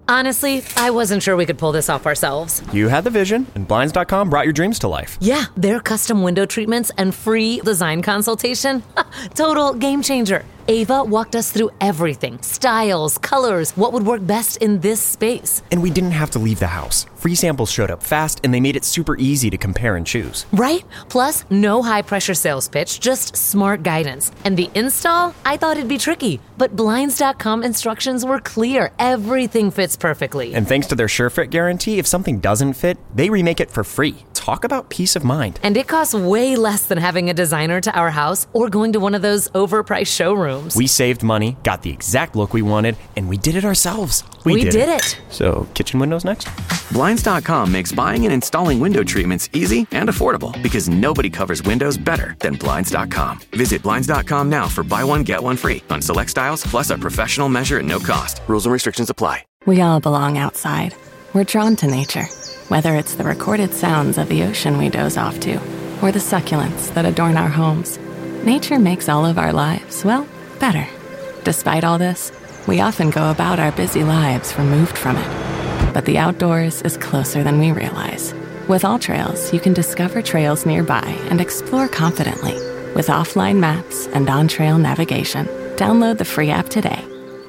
Honestly, I wasn't sure we could pull this off ourselves. You had the vision, and Blinds.com brought your dreams to life. Yeah, their custom window treatments and free design consultation. Total game changer. Ava walked us through everything. Styles, colors, what would work best in this space. And we didn't have to leave the house. Free samples showed up fast, and they made it super easy to compare and choose. Right? Plus, no high-pressure sales pitch, just smart guidance. And the install? I thought it'd be tricky, but Blinds.com instructions were clear. Everything fits perfectly. And thanks to their SureFit guarantee, if something doesn't fit, they remake it for free. Talk about peace of mind. And it costs way less than having a designer to our house or going to one of those overpriced showrooms. We saved money, got the exact look we wanted, and we did it ourselves. We did it. So, kitchen windows next? Blinds.com makes buying and installing window treatments easy and affordable because nobody covers windows better than Blinds.com. Visit Blinds.com now for buy one, get one free on select styles, plus a professional measure at no cost. Rules and restrictions apply. We all belong outside. We're drawn to nature, whether it's the recorded sounds of the ocean we doze off to, or the succulents that adorn our homes. Nature makes all of our lives, well, better. Despite all this, we often go about our busy lives removed from it. But the outdoors is closer than we realize. With AllTrails, you can discover trails nearby and explore confidently. With offline maps and on-trail navigation, download the free app today.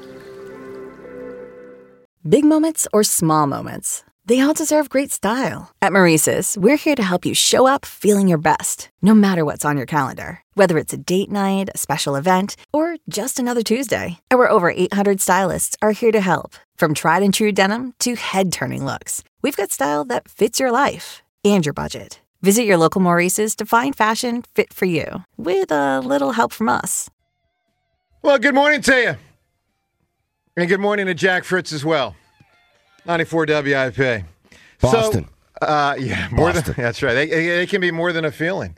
Big moments or small moments, they all deserve great style. At Maurice's, we're here to help you show up feeling your best, no matter what's on your calendar. Whether it's a date night, a special event, or just another Tuesday, our over 800 stylists are here to help. From tried and true denim to head-turning looks, we've got style that fits your life and your budget. Visit your local Maurice's to find fashion fit for you, with a little help from us. Well, good morning to you. And good morning to Jack Fritz as well. 94 WIP. Boston. More than, that's right. They can be more than a feeling.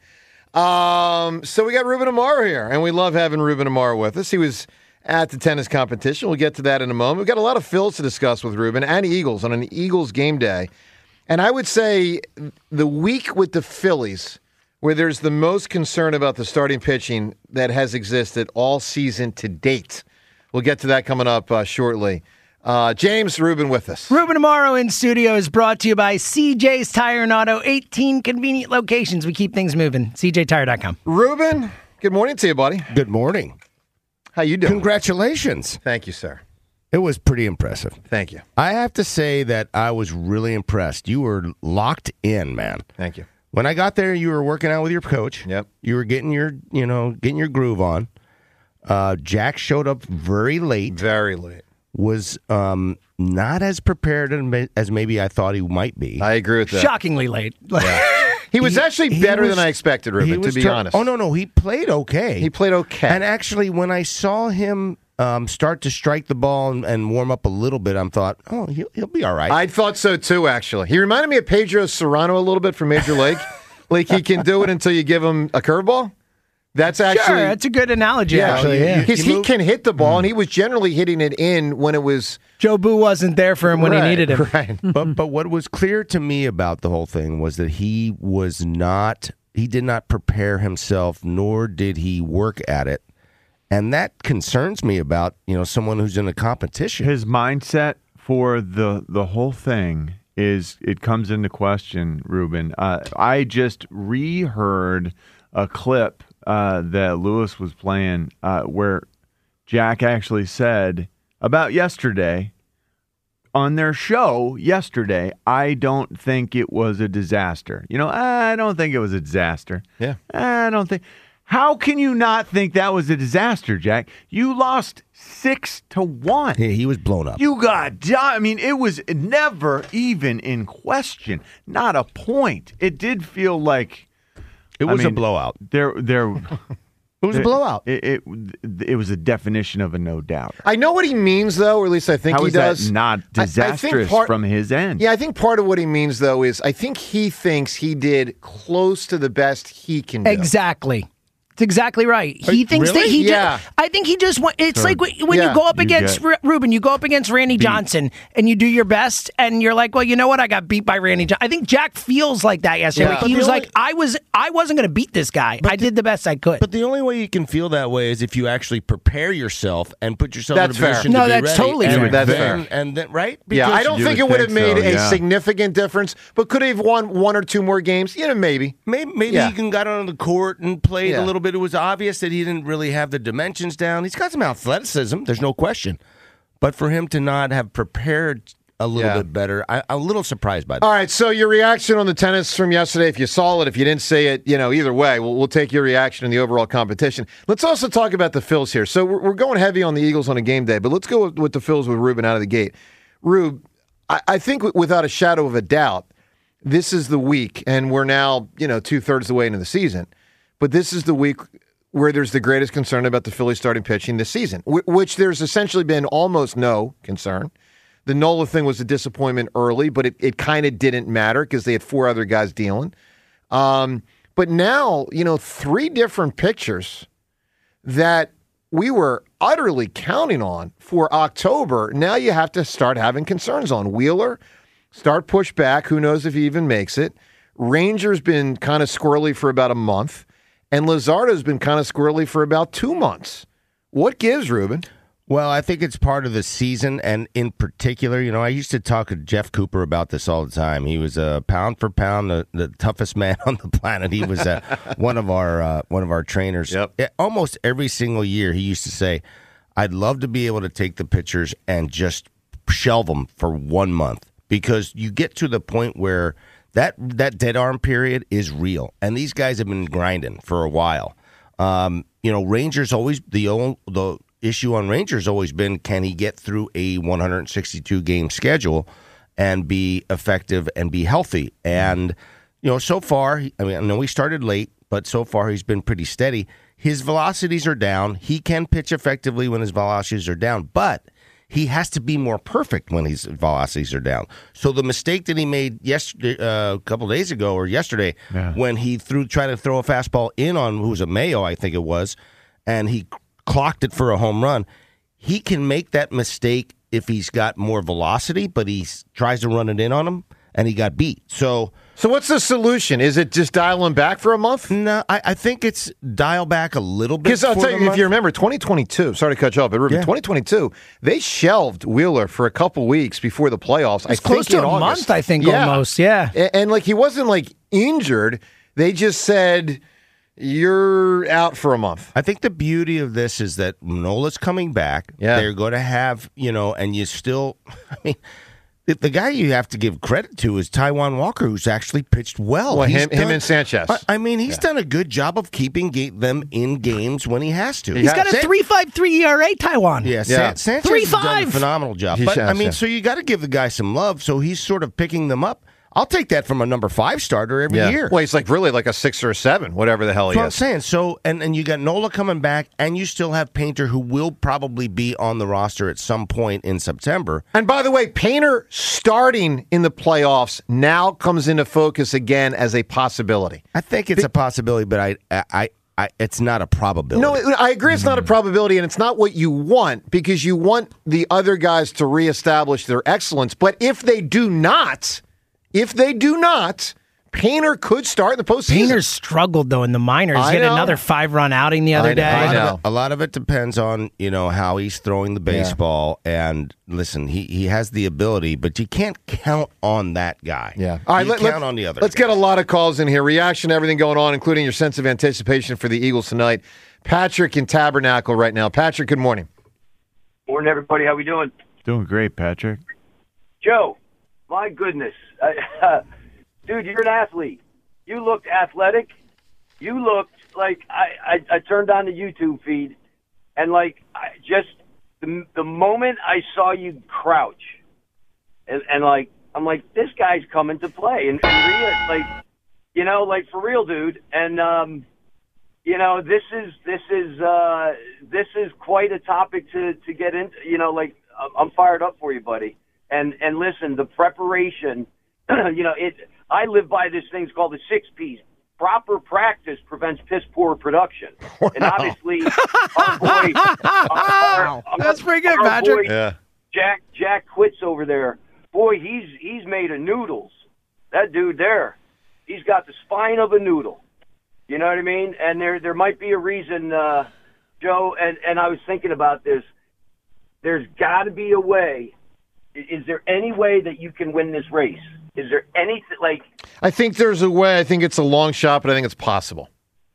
So we got Ruben Amaro here, and we love having Ruben Amaro with us. He was at the tennis competition. We'll get to that in a moment. We've got a lot of Phils to discuss with Ruben and Eagles on an Eagles game day. And I would say the week with the Phillies, where there's the most concern about the starting pitching that has existed all season to date. We'll get to that coming up shortly. James, Ruben with us. Ruben Amaro in studio is brought to you by CJ's Tire and Auto, 18 convenient locations. We keep things moving. CJTire.com. Ruben, good morning to you, buddy. Good morning. How you doing? Congratulations. Thank you, sir. It was pretty impressive. Thank you. I have to say that I was really impressed. You were locked in, man. Thank you. When I got there, you were working out with your coach. Yep. You were getting your groove on. Jack showed up very late. Very late. Was not as prepared as maybe I thought he might be. I agree with that. Shockingly late. Yeah. He was actually better than I expected, Ruben, to be honest. Oh, no. He played okay. He played okay. And actually, when I saw him start to strike the ball and warm up a little bit, I thought, oh, he'll be all right. I thought so, too, actually. He reminded me of Pedro Serrano a little bit from Major League. Like, he can do it until you give him a curveball. That's actually... Sure, that's a good analogy, actually. Yeah. Because he can hit the ball, and he was generally hitting it in when it was... Joe Boo wasn't there for him when he needed him. Right. But what was clear to me about the whole thing was that he did not prepare himself, nor did he work at it. And that concerns me about, someone who's in a competition. His mindset for the whole thing it comes into question, Ruben. I just reheard a clip that Lewis was playing where Jack actually said about yesterday, on their show yesterday, I don't think it was a disaster. I don't think it was a disaster. Yeah. I don't think. How can you not think that was a disaster, Jack? You lost 6-1. Yeah, he was blown up. You got, it was never even in question. Not a point. It did feel like it was a blowout. It was a blowout. It was a definition of a no doubt. I know what he means, though, or at least I think he does. How is that not disastrous from his end? Yeah, I think part of what he means, though, is I think he thinks he did close to the best he can do. Exactly. That's exactly right. He thinks that he I think he just want, it's like when you go up against Ruben, you go up against Randy Johnson and you do your best and you're like, well, you know what? I got beat by Randy Johnson. I think Jack feels like that yesterday. He was like, I wasn't going to beat this guy. I did the best I could. But the only way you can feel that way is if you actually prepare yourself and put yourself in a position to be ready. Totally fair. That's fair. And then, right? Because I don't think it would have made a significant difference, but could he have won 1 or 2 more games? Maybe. Maybe he can got on the court and played a little bit. It was obvious that he didn't really have the dimensions down. He's got some athleticism, there's no question. But for him to not have prepared a little bit better, I'm a little surprised by that. All right, so your reaction on the tennis from yesterday, if you saw it, if you didn't see it, either way, we'll take your reaction in the overall competition. Let's also talk about the Phils here. So we're going heavy on the Eagles on a game day, but let's go with the Phils with Ruben out of the gate. Rube, I think without a shadow of a doubt, this is the week, and we're now, 2/3 of the way into the season, but this is the week where there's the greatest concern about the Phillies starting pitching this season, which there's essentially been almost no concern. The Nola thing was a disappointment early, but it kind of didn't matter because they had 4 other guys dealing. But now, 3 different pitchers that we were utterly counting on for October, now you have to start having concerns on. Wheeler, start push back. Who knows if he even makes it? Ranger's been kind of squirrely for about a month, and Luzardo's been kind of squirrely for about 2 months. What gives, Ruben? Well, I think it's part of the season, and in particular, I used to talk to Jeff Cooper about this all the time. He was pound for pound the toughest man on the planet. He was one of our trainers. Yep. Almost every single year, he used to say, "I'd love to be able to take the pitchers and just shelve them for 1 month." Because you get to the point where that dead arm period is real, and these guys have been grinding for a while. Rangers always the issue on Rangers always been, can he get through a 162 game schedule and be effective and be healthy? And so far, I know we started late, but so far he's been pretty steady. His velocities are down. He can pitch effectively when his velocities are down, but he has to be more perfect when his velocities are down. So the mistake that he made yesterday, a couple days ago or yesterday, when he tried to throw a fastball in on who was a Mayo, I think it was, and he clocked it for a home run. He can make that mistake if he's got more velocity, but he tries to run it in on him, and he got beat. So what's the solution? Is it just dial him back for a month? No, I think it's dial back a little bit. Because I'll tell you, if you remember, 2022, sorry to cut you off, but 2022, they shelved Wheeler for a couple weeks before the playoffs. It's close to a month, I think, almost, And he wasn't injured. They just said, you're out for a month. I think the beauty of this is that Nola's coming back. Yeah. They're going to have, and you still, the guy you have to give credit to is Taijuan Walker, who's actually pitched well. Well, him and Sanchez. He's done a good job of keeping them in games when he has to. He's got a 3.53 ERA, Taijuan. Yeah, Sanchez has done a phenomenal job. So you got to give the guy some love. So he's sort of picking them up. I'll take that from a number 5 starter every year. Well, he's really like a 6 or a 7, whatever the hell he is. That's what I'm saying. So, and you got Nola coming back, and you still have Painter, who will probably be on the roster at some point in September. And by the way, Painter starting in the playoffs now comes into focus again as a possibility. I think it's a possibility, but it's not a probability. No, I agree it's not a probability, and it's not what you want, because you want the other guys to reestablish their excellence. But if they do not, Painter could start in the postseason. Painter struggled, though, in the minors. He had another 5-run outing the other day. A lot of it depends on, how he's throwing the baseball. Yeah. And listen, he has the ability, but you can't count on that guy. Yeah. All right, let's count on the other Let's guys. Get a lot of calls in here. Reaction to everything going on, including your sense of anticipation for the Eagles tonight. Patrick in Tabernacle right now. Patrick, good morning. Morning, everybody. How we doing? Doing great, Patrick. Joe, my goodness. Dude, you're an athlete. You looked athletic. You looked like I turned on the YouTube feed, and the moment I saw you crouch, and I'm like, this guy's coming to play, and for real, dude. And this is quite a topic to get into. I'm fired up for you, buddy. And listen, the preparation. I live by this thing called the 6 P's: proper practice prevents piss poor production. Wow. And obviously, our boy, that's pretty good, Patrick. Boy, Jack Quits over there. Boy, he's made of noodles. That dude there, he's got the spine of a noodle. You know what I mean? And there might be a reason, Joe. And I was thinking about this. There's got to be a way. Is there any way that you can win this race? Is there anything like? I think there's a way. I think it's a long shot, but I think it's possible.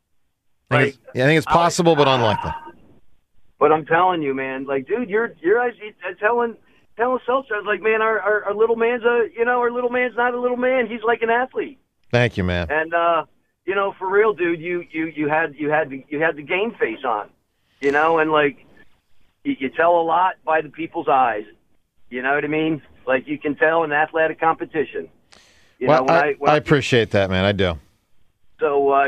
I think it's possible, but unlikely. But I'm telling you, man, like, dude, you're telling Seltzer, I was like, man, our little man's our little man's not a little man. He's like an athlete. Thank you, man. And for real, dude, you had the game face on, and like you tell a lot by the people's eyes. You know what I mean? Like you can tell in athletic competition. I appreciate that, man. I do. So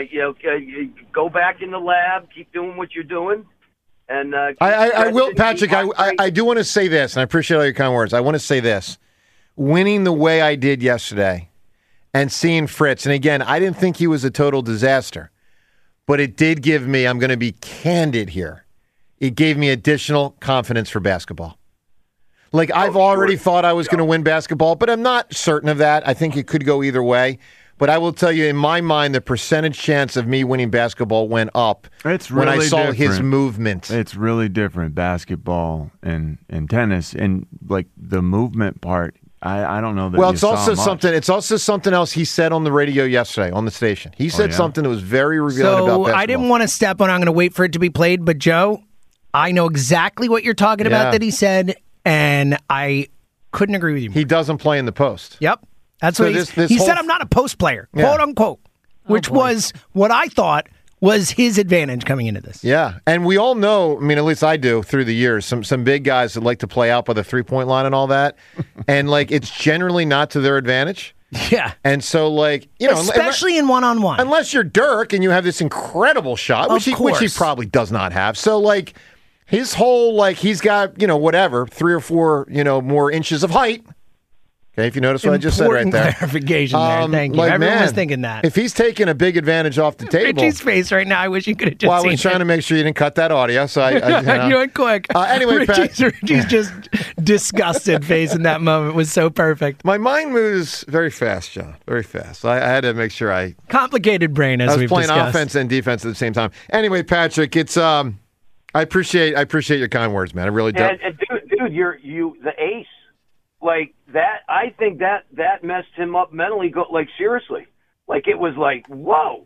go back in the lab, keep doing what you're doing. And I will, Patrick. I do want to say this, and I appreciate all your kind words. I want to say this: winning the way I did yesterday, and seeing Fritz, and again, I didn't think he was a total disaster, but it did give me. I'm going to be candid here. It gave me additional confidence for basketball. Like I've already thought I was going to win basketball, but I'm not certain of that. I think it could go either way. But I will tell you, in my mind, the percentage chance of me winning basketball went up when I saw his movement. It's really different, basketball and tennis, and like the movement part. I don't know that. Well, it's also something. It's also something else he said on the radio yesterday on the station. He said something that was very revealing about basketball. I didn't want to step on. I'm going to wait for it to be played. But Joe, I know exactly what you're talking about that he said, and I couldn't agree with you more. He doesn't play in the post. Yep. That's what he said. I'm not a post player, quote unquote, which was what I thought was his advantage coming into this. Yeah, and we all know. I mean, at least I do through the years. Some big guys that like to play out by the 3-point line and all that, and like it's generally not to their advantage. Yeah, and so like especially in one-on-one, unless you're Dirk and you have this incredible shot, which he probably does not have. So like his whole he's got 3 or 4 more inches of height. Okay, if you notice what I just said right there. Clarification there. Thank you. Everyone was thinking that. If he's taking a big advantage off the table. Richie's face right now, I wish you could have just seen it. I was trying to make sure you didn't cut that audio. So you went quick. Anyway, Richie's just disgusted face in that moment was so perfect. My mind moves very fast, John. Very fast. I had to make sure Complicated brain, as we've discussed. I was playing offense and defense at the same time. Anyway, Patrick, it's I appreciate your kind words, man. I really do. And dude, you the ace. Like that, I think that messed him up mentally. Seriously, it was like, whoa,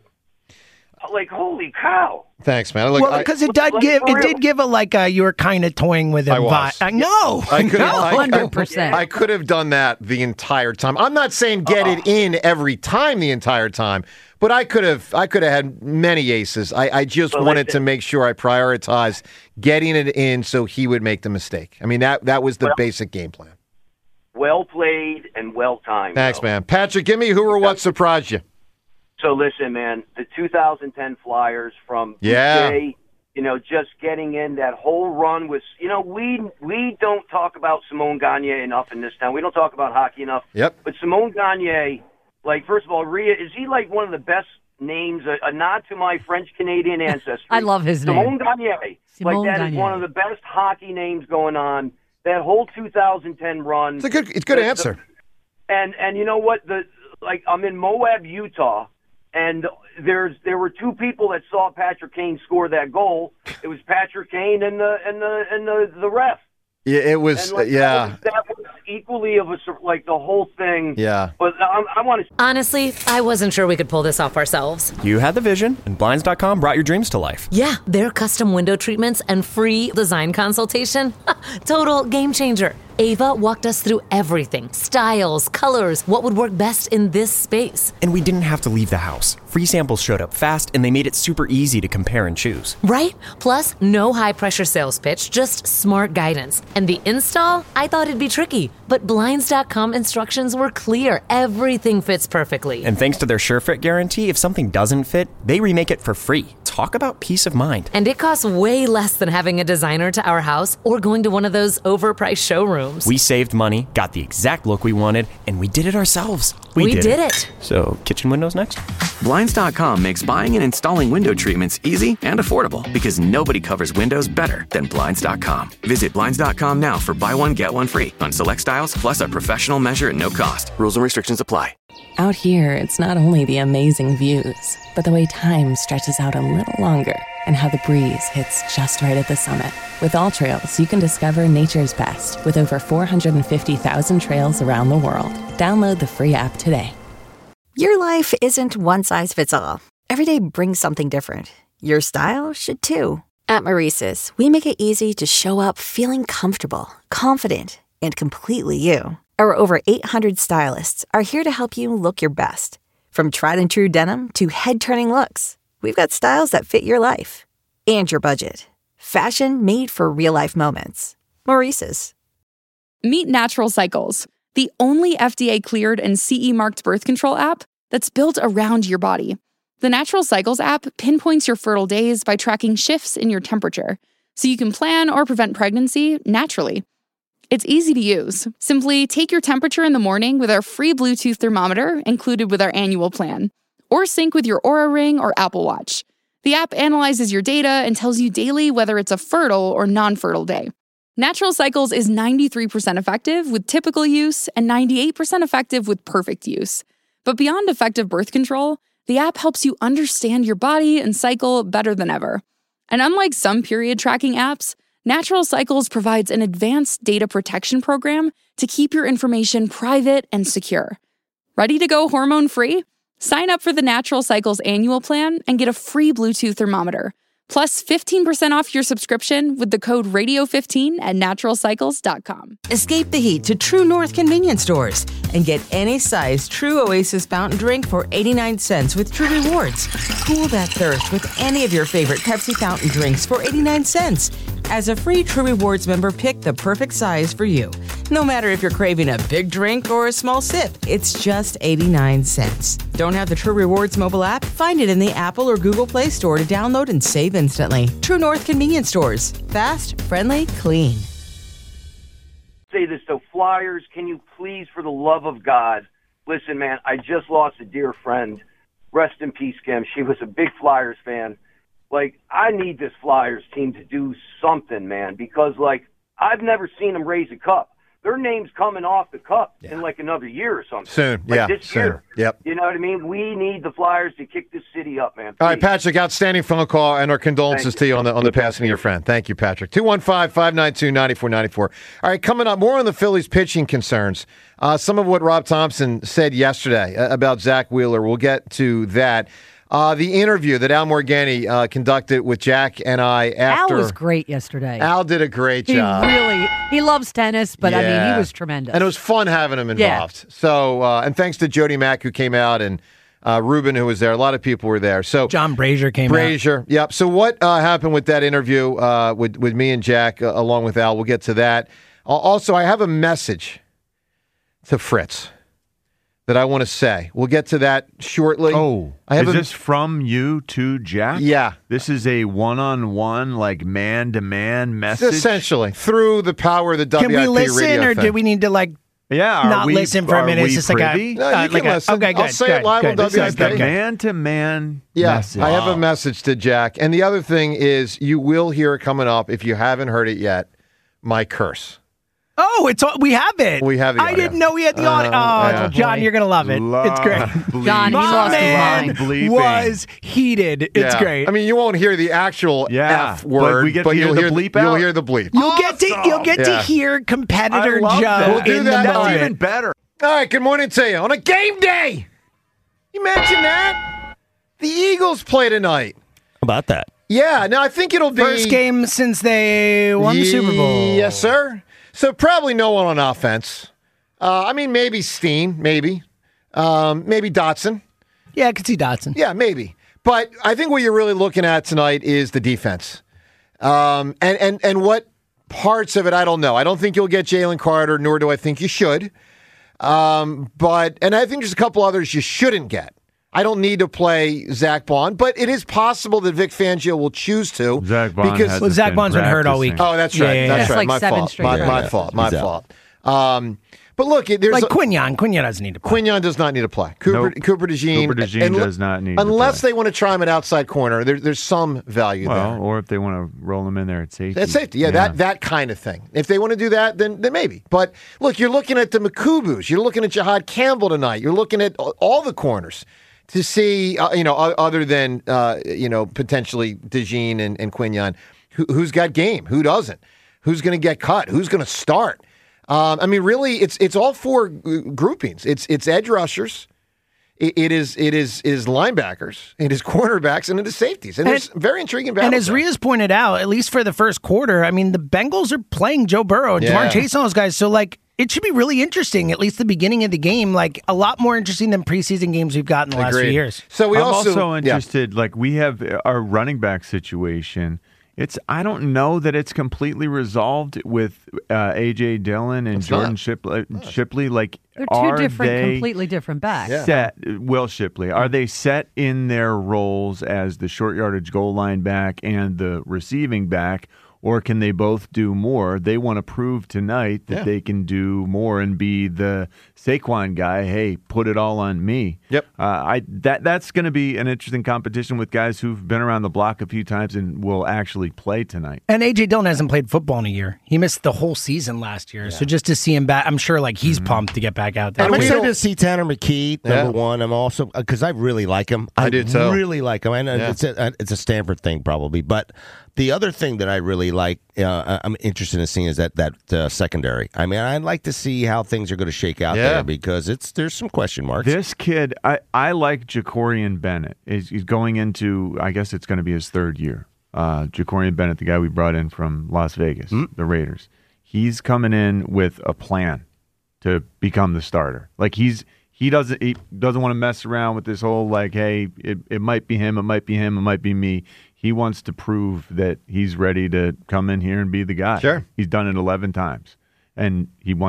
holy cow. Thanks, man. Because it did give a you were kind of toying with him. I know. 100%. I could have done that the entire time. I'm not saying get it in every time the entire time, but I could have had many aces. I just wanted to make sure I prioritized getting it in so he would make the mistake. I mean that was the basic game plan. Well played and well timed. Thanks, man. Patrick, give me who or what surprised you. So listen, man, the 2010 Flyers from BJ, just getting in that whole run was, we don't talk about Simone Gagne enough in this town. We don't talk about hockey enough. Yep. But Simone Gagne, first of all, Rhea, is he one of the best names? A nod to my French-Canadian ancestry. I love his name. Simone Gagne. That is one of the best hockey names going on. That whole 2010 run. It's a good answer. And you know what? I'm in Moab, Utah, and there were 2 people that saw Patrick Kane score that goal. It was Patrick Kane and the ref. Yeah, it was. That was equally of the whole thing. Yeah. But I want to. Honestly, I wasn't sure we could pull this off ourselves. You had the vision, and Blinds.com brought your dreams to life. Yeah, their custom window treatments and free design consultation. Total game changer. Ava walked us through everything. Styles, colors, what would work best in this space. And we didn't have to leave the house. Free samples showed up fast, and they made it super easy to compare and choose. Right? Plus, no high-pressure sales pitch, just smart guidance. And the install? I thought it'd be tricky, but Blinds.com instructions were clear. Everything fits perfectly. And thanks to their SureFit guarantee, if something doesn't fit, they remake it for free. Talk about peace of mind. And it costs way less than having a designer to our house or going to one of those overpriced showrooms. We saved money, got the exact look we wanted, and we did it ourselves. We did it. So, kitchen windows next? Blinds.com makes buying and installing window treatments easy and affordable because nobody covers windows better than Blinds.com. Visit Blinds.com now for buy one, get one free on select styles, plus a professional measure at no cost. Rules and restrictions apply. Out here, it's not only the amazing views, but the way time stretches out a little longer and how the breeze hits just right at the summit. With All Trails, you can discover nature's best with over 450,000 trails around the world. Download the free app today. Your life isn't one size fits all. Every day brings something different. Your style should too. At Maurice's, we make it easy to show up feeling comfortable, confident, and completely you. Our over 800 stylists are here to help you look your best. From tried and true denim to head-turning looks, we've got styles that fit your life and your budget. Fashion made for real-life moments. Maurice's. Meet Natural Cycles, the only FDA-cleared and CE-marked birth control app that's built around your body. The Natural Cycles app pinpoints your fertile days by tracking shifts in your temperature, so you can plan or prevent pregnancy naturally. It's easy to use. Simply take your temperature in the morning with our free Bluetooth thermometer included with our annual plan, or sync with your Oura Ring or Apple Watch. The app analyzes your data and tells you daily whether it's a fertile or non-fertile day. Natural Cycles is 93% effective with typical use and 98% effective with perfect use. But beyond effective birth control, the app helps you understand your body and cycle better than ever. And unlike some period tracking apps, Natural Cycles provides an advanced data protection program to keep your information private and secure. Ready to go hormone-free? Sign up for the Natural Cycles annual plan and get a free Bluetooth thermometer, plus 15% off your subscription with the code Radio15 at naturalcycles.com. Escape the heat to True North convenience stores and get any size True Oasis fountain drink for 89 cents with True Rewards. Cool that thirst with any of your favorite Pepsi fountain drinks for 89 cents. As a free True Rewards member, pick the perfect size for you. No matter if you're craving a big drink or a small sip, it's just 89 cents. Don't have the True Rewards mobile app? Find it in the Apple or Google Play Store to download and save instantly. True North convenience stores. Fast, friendly, clean. Say this, so Flyers, can you please, for the love of God, listen, man, I just lost a dear friend. Rest in peace, Kim. She was a big Flyers fan. Like, I need this Flyers team to do something, man, because, like, I've never seen them raise a cup. Their name's coming off the cup in, like, another year or something. Soon, like this soon. Year. Yep. You know what I mean? We need the Flyers to kick this city up, man. All right, Patrick, outstanding phone call, and our condolences to you on the passing of your friend. Thank you, Patrick. 215-592-9494. All right, coming up, more on the Phillies' pitching concerns. Some of what Rob Thompson said yesterday about Zach Wheeler. We'll get to that. The interview that Al Morganti conducted with Jack and I after... Al was great yesterday. Al did a great job. He loves tennis, but I mean, he was tremendous. And it was fun having him involved. Yeah. So, and thanks to Jody Mack, who came out, and Ruben, who was there. A lot of people were there. So John Brazier came out. Yep. So what happened with that interview with me and Jack, along with Al? We'll get to that. Also, I have a message to Fritz that I want to say. We'll get to that shortly. Oh, is this from you to Jack? Yeah. This is a one-on-one, like man-to-man message? Essentially, through the power of the WIP radio. Can we listen, or do we need to, like, not listen for a minute? It's just like a... No, you can listen. Okay, good. I'll say it live on WIP. This is the man-to-man message. I have a message to Jack. And the other thing is, you will hear it coming up, if you haven't heard it yet, my curse. Oh, we have it. We have the audio. I didn't know we had the audio. John, you're going to love it. It's great. John, he lost his mind. Was heated. It's great. I mean, you won't hear the actual F word, but you'll hear the bleep out. You'll hear the bleep. You'll get to hear competitor Joe. We'll do that. That's even better. All right, good morning to you. On a game day. You imagine that? The Eagles play tonight. How about that? Yeah, now I think it'll be... First game since they won the Super Bowl. Yes, sir. So probably no one on offense. I mean, maybe Steen, maybe Dotson. Yeah, I could see Dotson. Yeah, maybe. But I think what you're really looking at tonight is the defense. And what parts of it, I don't know. I don't think you'll get Jalen Carter, nor do I think you should. And I think there's a couple others you shouldn't get. I don't need to play Zach Bond, but it is possible that Vic Fangio will choose to. Zach Bond because Zach Bond's been hurt all week. Oh, that's right. Yeah. That's right. Like My 7 fault. straight My fault. But look, there's like Quinyon. Quinyon doesn't need to play. Quinyon does not need to play. Cooper DeJean does not need unless to play. they want to try him at outside corner. There's some value there. Or if they want to roll him in there at safety. At safety, yeah. That kind of thing. If they want to do that, then maybe. But look, you're looking at the Makubus. You're looking at Jihad Campbell tonight. You're looking at all the corners to see, other than, potentially DeJean and Quinyon, who's got game, who doesn't, who's going to get cut, who's going to start. Really, it's all four groupings. It's edge rushers, it is linebackers, it is cornerbacks, and it is safeties. And there's very intriguing battles. And as Ria's pointed out, at least for the first quarter, the Bengals are playing Joe Burrow and Jamar Chase and all those guys. So, it should be really interesting, at least the beginning of the game, a lot more interesting than preseason games we've got in the last few years. So I'm also interested, we have our running back situation. I don't know that it's completely resolved with A.J. Dillon and Jordan Shipley. They're two completely different backs. Set, Will Shipley, are they set in their roles as the short yardage goal line back and the receiving back, or can they both do more? They want to prove tonight that they can do more and be the Saquon guy. Hey, put it all on me. Yep. That's going to be an interesting competition with guys who've been around the block a few times and will actually play tonight. And A.J. Dillon hasn't played football in a year. He missed the whole season last year. So just to see him back, I'm sure he's pumped to get back out there. I'm excited to see Tanner McKee, number one. I'm also, because I really like him. I do too. Really like him. I know it's a Stanford thing probably, but the other thing that I really like, I'm interested in seeing is that secondary. I'd like to see how things are going to shake out there because there's some question marks. This kid, I like Jacorian Bennett. He's going into, I guess it's going to be his third year. Jacorian Bennett, the guy we brought in from Las Vegas, the Raiders. He's coming in with a plan to become the starter. He doesn't want to mess around with this whole hey, it might be him, it might be him, it might be me. He wants to prove that he's ready to come in here and be the guy. Sure. He's done it 11 times. And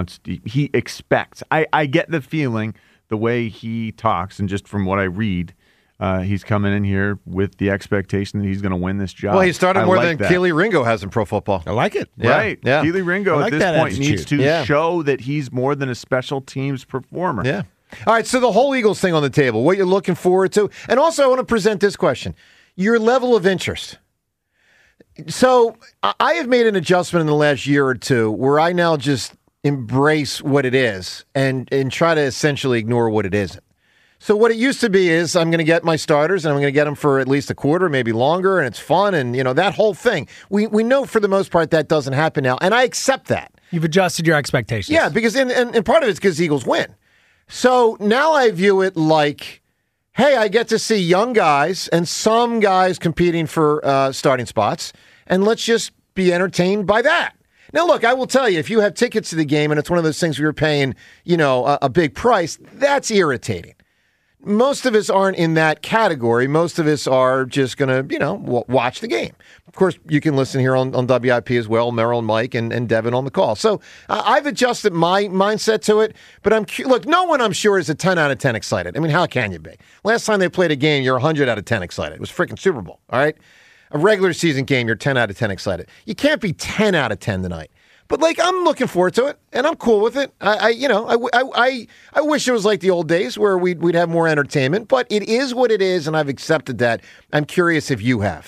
he expects. I get the feeling, the way he talks, and just from what I read, he's coming in here with the expectation that he's going to win this job. Well, he started more than Kelee Ringo has in pro football. I like it. Right. Yeah. Kelee Ringo at this point needs to show that he's more than a special teams performer. Yeah. All right, so the whole Eagles thing on the table, what you're looking forward to. And also I want to present this question. Your level of interest. So I have made an adjustment in the last year or two where I now just embrace what it is and try to essentially ignore what it isn't. So what it used to be is I'm going to get my starters and I'm going to get them for at least a quarter, maybe longer, and it's fun and, that whole thing. We know for the most part that doesn't happen now, and I accept that. You've adjusted your expectations. Yeah, because and part of it's because Eagles win. So now I view it like, hey, I get to see young guys and some guys competing for starting spots, and let's just be entertained by that. Now, look, I will tell you, if you have tickets to the game and it's one of those things where you're paying, a big price, that's irritating. Most of us aren't in that category. Most of us are just going to, watch the game. Of course, you can listen here on WIP as well, Merrill and Mike and Devin on the call. So I've adjusted my mindset to it. But look, no one I'm sure is a 10 out of 10 excited. How can you be? Last time they played a game, you're 100 out of 10 excited. It was freaking Super Bowl, all right? A regular season game, you're 10 out of 10 excited. You can't be 10 out of 10 tonight. But I'm looking forward to it, and I'm cool with it. I wish it was like the old days where we'd have more entertainment, but it is what it is, and I've accepted that. I'm curious if you have.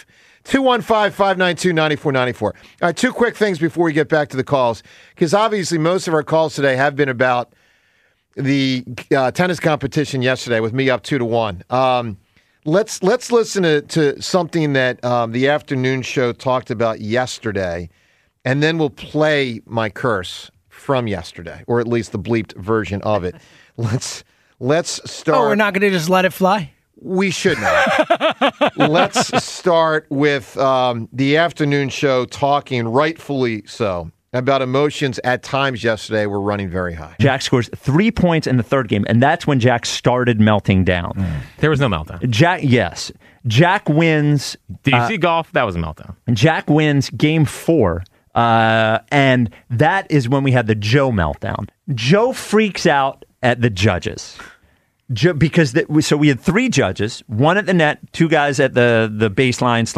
215-592-9494. All right, two quick things before we get back to the calls, because obviously most of our calls today have been about the tennis competition yesterday with me up 2-1. Let's listen to something that the afternoon show talked about yesterday. And then we'll play my curse from yesterday, or at least the bleeped version of it. Let's start. Oh, we're not going to just let it fly? We should not. Let's start with the afternoon show talking, rightfully so, about emotions at times yesterday were running very high. Jack scores 3 points in the third game, and that's when Jack started melting down. There was no meltdown. Jack wins. Did you see golf? That was a meltdown. Jack wins game 4. And that is when we had the Joe meltdown. Joe freaks out at the judges. Because so we had 3 judges, one at the net, 2 guys at the baseline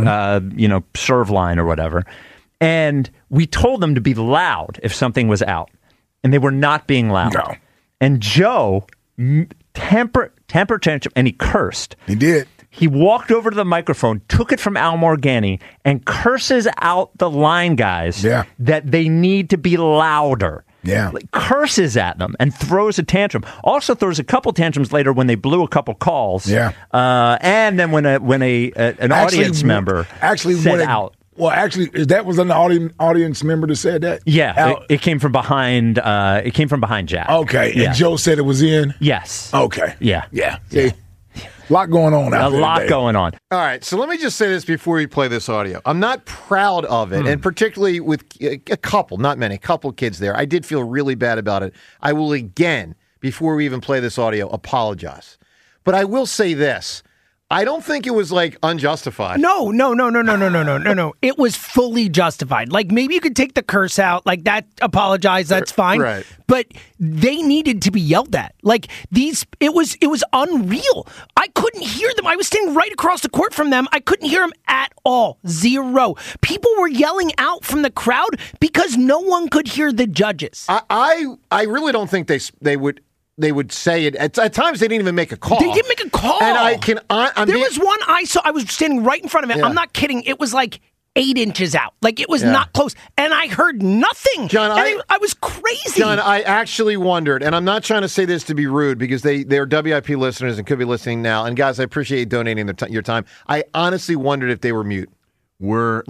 / serve line or whatever. And we told them to be loud if something was out. and they were not being loud. No. And Joe temper tantrum, and he cursed. He did. He walked over to the microphone, took it from Al Morgani, and curses out the line guys that they need to be louder. Yeah. Like, curses at them and throws a tantrum. Also throws a couple tantrums later when they blew a couple calls. Yeah. And then when an audience member said out. Well, actually, that was an audience member that said that? Yeah, it came from behind. It came from behind Jack. Okay, and Joe said it was in. Yes. Okay. Yeah. Yeah. See, a lot going on out there. A lot going on. All right, so let me just say this before we play this audio. I'm not proud of it, and particularly with a couple, not many, couple kids there. I did feel really bad about it. I will again, before we even play this audio, apologize. But I will say this. I don't think it was like unjustified. No. It was fully justified. Like maybe you could take the curse out, like that. Apologize, that's fine. Right. But they needed to be yelled at. Like it was unreal. I couldn't hear them. I was standing right across the court from them. I couldn't hear them at all. Zero. People were yelling out from the crowd because no one could hear the judges. I really don't think they would say it. At times, they didn't even make a call. They didn't make a call. And there was one I saw. I was standing right in front of it. Yeah. I'm not kidding. It was like 8 inches out. Like it was not close. And I heard nothing. John, I was crazy. John, I actually wondered, and I'm not trying to say this to be rude because they're WIP listeners and could be listening now. And guys, I appreciate you donating your time. I honestly wondered if they were mute. I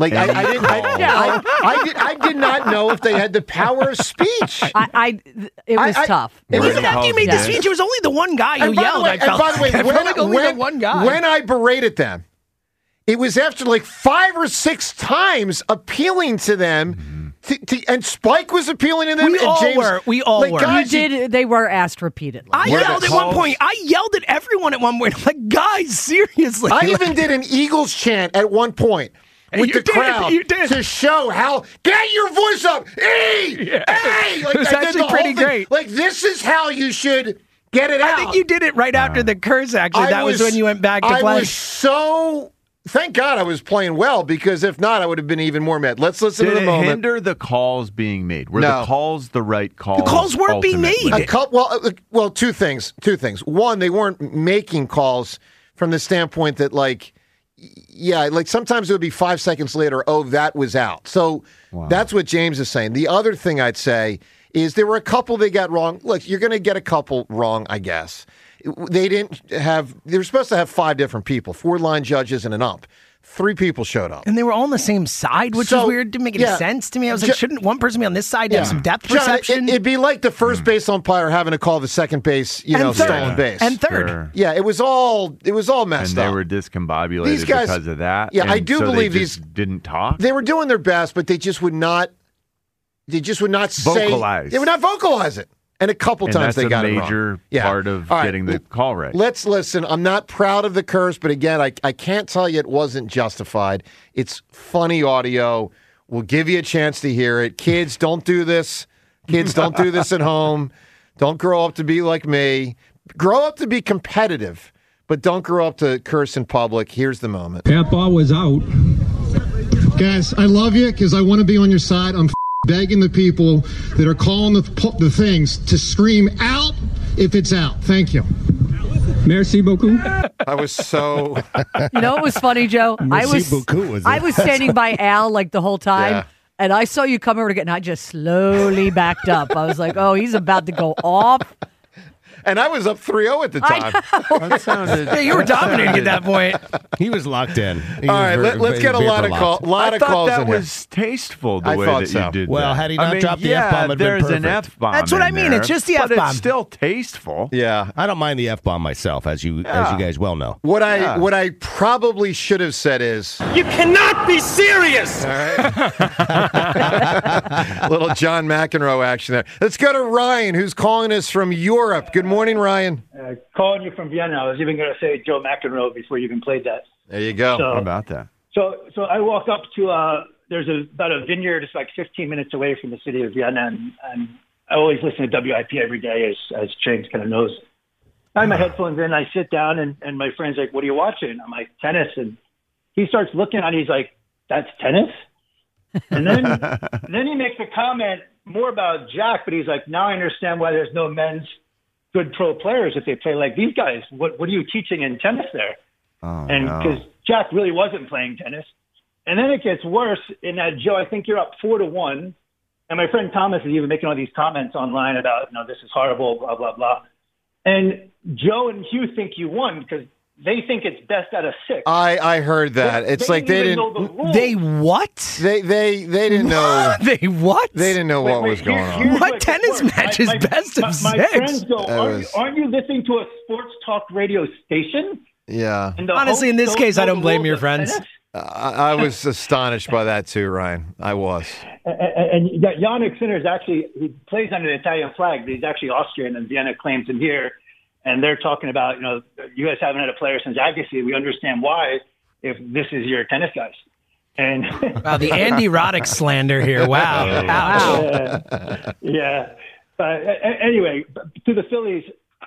did not know if they had the power of speech. It was tough. And even after you made the speech, it was only the one guy who yelled. By the way, when I berated them, it was after like 5 or 6 times appealing to them, and Spike was appealing to them. We all were. Guys, They were asked repeatedly. I yelled at one point. I yelled at everyone at one point. I'm like, guys, seriously. I even did an Eagles chant at one point. With the crowd to show how get your voice up, hey. Like, it was actually pretty great. Like this is how you should get it out. I think you did it right after the curse. Actually, that was when you went back to play. I was so. Thank God I was playing well because if not, I would have been even more mad. Let's listen to the moment. Did it hinder the calls being made? Were the calls the right calls? The calls weren't being made. Well, two things. One, they weren't making calls from the standpoint that like. Yeah, like sometimes it would be 5 seconds later, that was out. So that's what James is saying. The other thing I'd say is there were a couple they got wrong. Look, you're going to get a couple wrong, I guess. They were supposed to have 5 different people, 4 line judges and an ump. 3 people showed up. And they were all on the same side, which was weird. Didn't make any sense to me. I was like, shouldn't one person be on this side have some depth perception? It'd be like the first base umpire having to call the second base, stolen base. And third. Sure. Yeah, it was all messed up. And they were discombobulated these guys, because of that. Yeah, I do believe these didn't talk. They were doing their best, but they just would not vocalize. They would not vocalize it. And a couple times they got it wrong. That's a major part of getting the call right. Let's listen. I'm not proud of the curse, but again, I can't tell you it wasn't justified. It's funny audio. We'll give you a chance to hear it. Kids, don't do this. Kids, don't do this at home. Don't grow up to be like me. Grow up to be competitive, but don't grow up to curse in public. Here's the moment. That ball was out. Guys, I love you because I want to be on your side. I'm begging the people that are calling the things to scream out if it's out. Thank you. Merci beaucoup. I was so... You know what was funny, Joe? I was standing by Al like the whole time, and I saw you come over to get, and I just slowly backed up. I was like, oh, he's about to go off. And I was up 3-0 at the time. You were dominating at that point. He was locked in. All right, let's get a lot of calls. I thought that was tasteful the way that you did Well, that. had he not dropped the F-bomb, it'd been there's perfect. an F-bomb. That's what I mean. It's just the F-bomb. F-bomb. It's still tasteful. Yeah. I don't mind the F-bomb myself, as you guys well know. What I probably should have said is... You cannot be serious! All right. Little John McEnroe action there. Let's go to Ryan, who's calling us from Europe. Good morning, Ryan. Calling you from Vienna. I was even going to say Joe McEnroe before you even played that. There you go. So, How about that? So I walk up to there's about a vineyard. It's like 15 minutes away from the city of Vienna, and I always listen to WIP every day, as James kind of knows. I have my headphones in. I sit down, and my friend's like, "What are you watching?" I'm like, "Tennis." And he starts looking at it. He's like, "That's tennis." And then he makes a comment more about Jack, but he's like, now I understand why there's no men's good pro players if they play like these guys. What are you teaching in tennis there? And because Jack really wasn't playing tennis. And then it gets worse in that, Joe, I think you're up 4-1. And my friend Thomas is even making all these comments online about, this is horrible, blah, blah, blah. And Joe and Hugh think you won because they think it's best out of 6. I heard that. It's like they didn't know the rules. They what? They didn't know. They what? They didn't know what was going on. What tennis match is best of 6? My friends go, aren't you listening to a sports talk radio station? Yeah. Honestly, in this case, I don't blame your friends. I was astonished by that too, Ryan. I was. And Yannick Sinner is actually, he plays under the Italian flag, but he's actually Austrian, and Vienna claims him here. And they're talking about, you guys haven't had a player since Agassi. We understand why if this is your tennis guys. And wow, the Andy Roddick slander here. Wow. Yeah. Anyway, to the Phillies,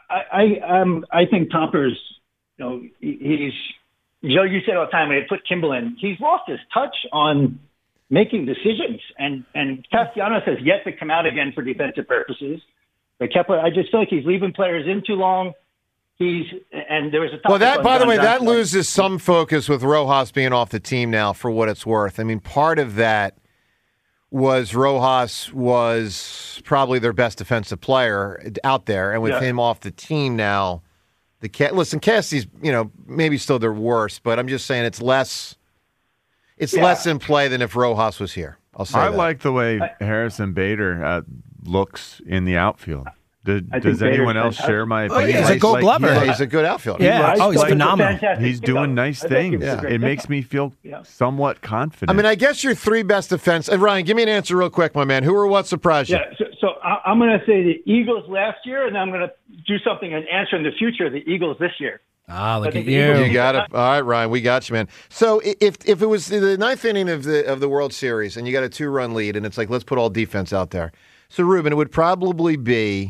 I think Toppers, he's, Joe, you say all the time when they put Kimball in, he's lost his touch on making decisions. And Castellanos has yet to come out again for defensive purposes. But Kepler, I just feel like he's leaving players in too long. There was a by the way, that loses some focus with Rojas being off the team now, for what it's worth. I mean, part of that was Rojas was probably their best defensive player out there, and with him off the team now, Cassie's maybe still their worst, but I'm just saying it's less in play than if Rojas was here. I'll say I that. like the way Harrison Bader looks in the outfield. Does anyone else share my opinion? He's a Gold Glover. He's a good outfielder. Yeah, he's phenomenal. He's doing nice things. It makes me feel somewhat confident. I mean, I guess your 3 best defense. And Ryan, give me an answer real quick, my man. Who or what surprised you? Yeah, so I'm going to say the Eagles last year, and I'm going to do something and answer in the future the Eagles this year. Look at you. You got it. All right, Ryan, we got you, man. So if it was the 9th inning of the World Series and you got a 2-run lead and it's like, let's put all defense out there. So, Ruben, it would probably be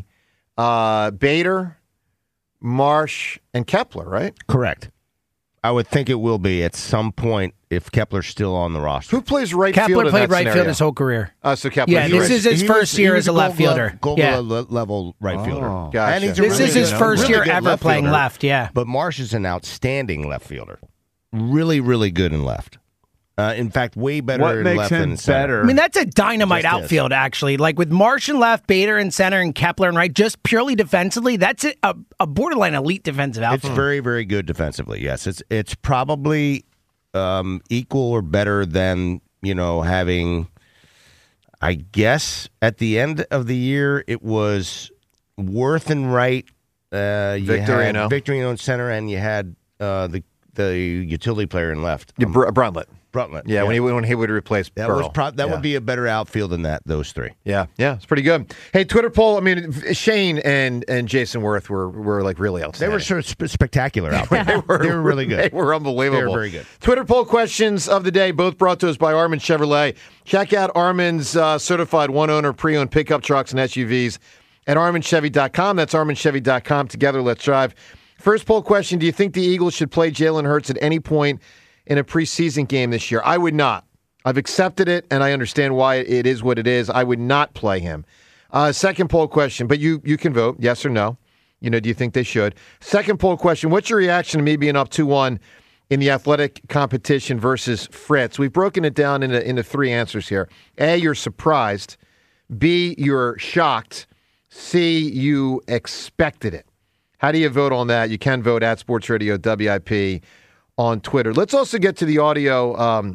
Bader, Marsh, and Kepler, right? Correct. I would think it will be at some point if Kepler's still on the roster. Who plays right field Kepler in played that right scenario? field his whole career. So Kepler. Yeah, this is his first year as a left fielder. Gold level right fielder. Gotcha. And he's this is his first year ever playing left, yeah. But Marsh is an outstanding left fielder. Really, really good in left. In fact, way better in left than center. I mean, that's a dynamite outfield, actually. Like with Marsh in left, Bader in center, and Kepler in right, just purely defensively, that's a borderline elite defensive outfield. It's very, very good defensively, yes. It's probably equal or better than, having, I guess, at the end of the year, it was Worth and right. Victorino in center, and you had the utility player in left. Bruntlett. Yeah, when he would replace Pearl. That would be a better outfield than those 3. Yeah, it's pretty good. Hey, Twitter poll. I mean, Shane and Jason Worth were like really outstanding. They were sort of spectacular out there. They were really good. They were unbelievable. They were very good. Twitter poll questions of the day, both brought to us by Armin Chevrolet. Check out Armin's certified one-owner pre-owned pickup trucks and SUVs at ArminChevy.com. That's ArminChevy.com. Together, let's drive. First poll question, do you think the Eagles should play Jalen Hurts at any point in a preseason game this year? I would not. I've accepted it, and I understand why it is what it is. I would not play him. Second poll question, but you can vote, yes or no. Do you think they should? Second poll question, what's your reaction to me being up 2-1 in the athletic competition versus Fritz? We've broken it down into 3 answers here. A, you're surprised. B, you're shocked. C, you expected it. How do you vote on that? You can vote at Sports Radio WIP on Twitter. Let's also get to the audio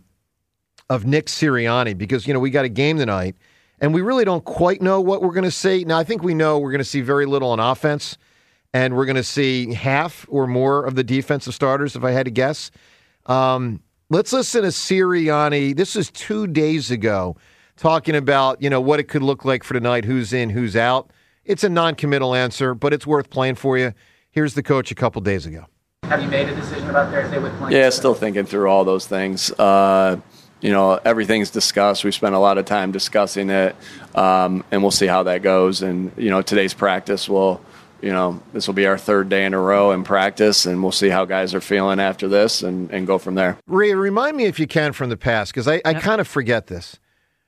of Nick Sirianni because, we got a game tonight, and we really don't quite know what we're going to see. Now, I think we know we're going to see very little on offense, and we're going to see half or more of the defensive starters, if I had to guess. Let's listen to Sirianni. This is 2 days ago, talking about, what it could look like for tonight, who's in, who's out. It's a non-committal answer, but it's worth playing for you. Here's the coach a couple days ago. Have you made a decision about Thursday with playing? Yeah, still thinking through all those things. Everything's discussed. We spent a lot of time discussing it, and we'll see how that goes. And, today's practice this will be our 3rd day in a row in practice, and we'll see how guys are feeling after this and go from there. Rhea, remind me if you can from the past, because I kind of forget this.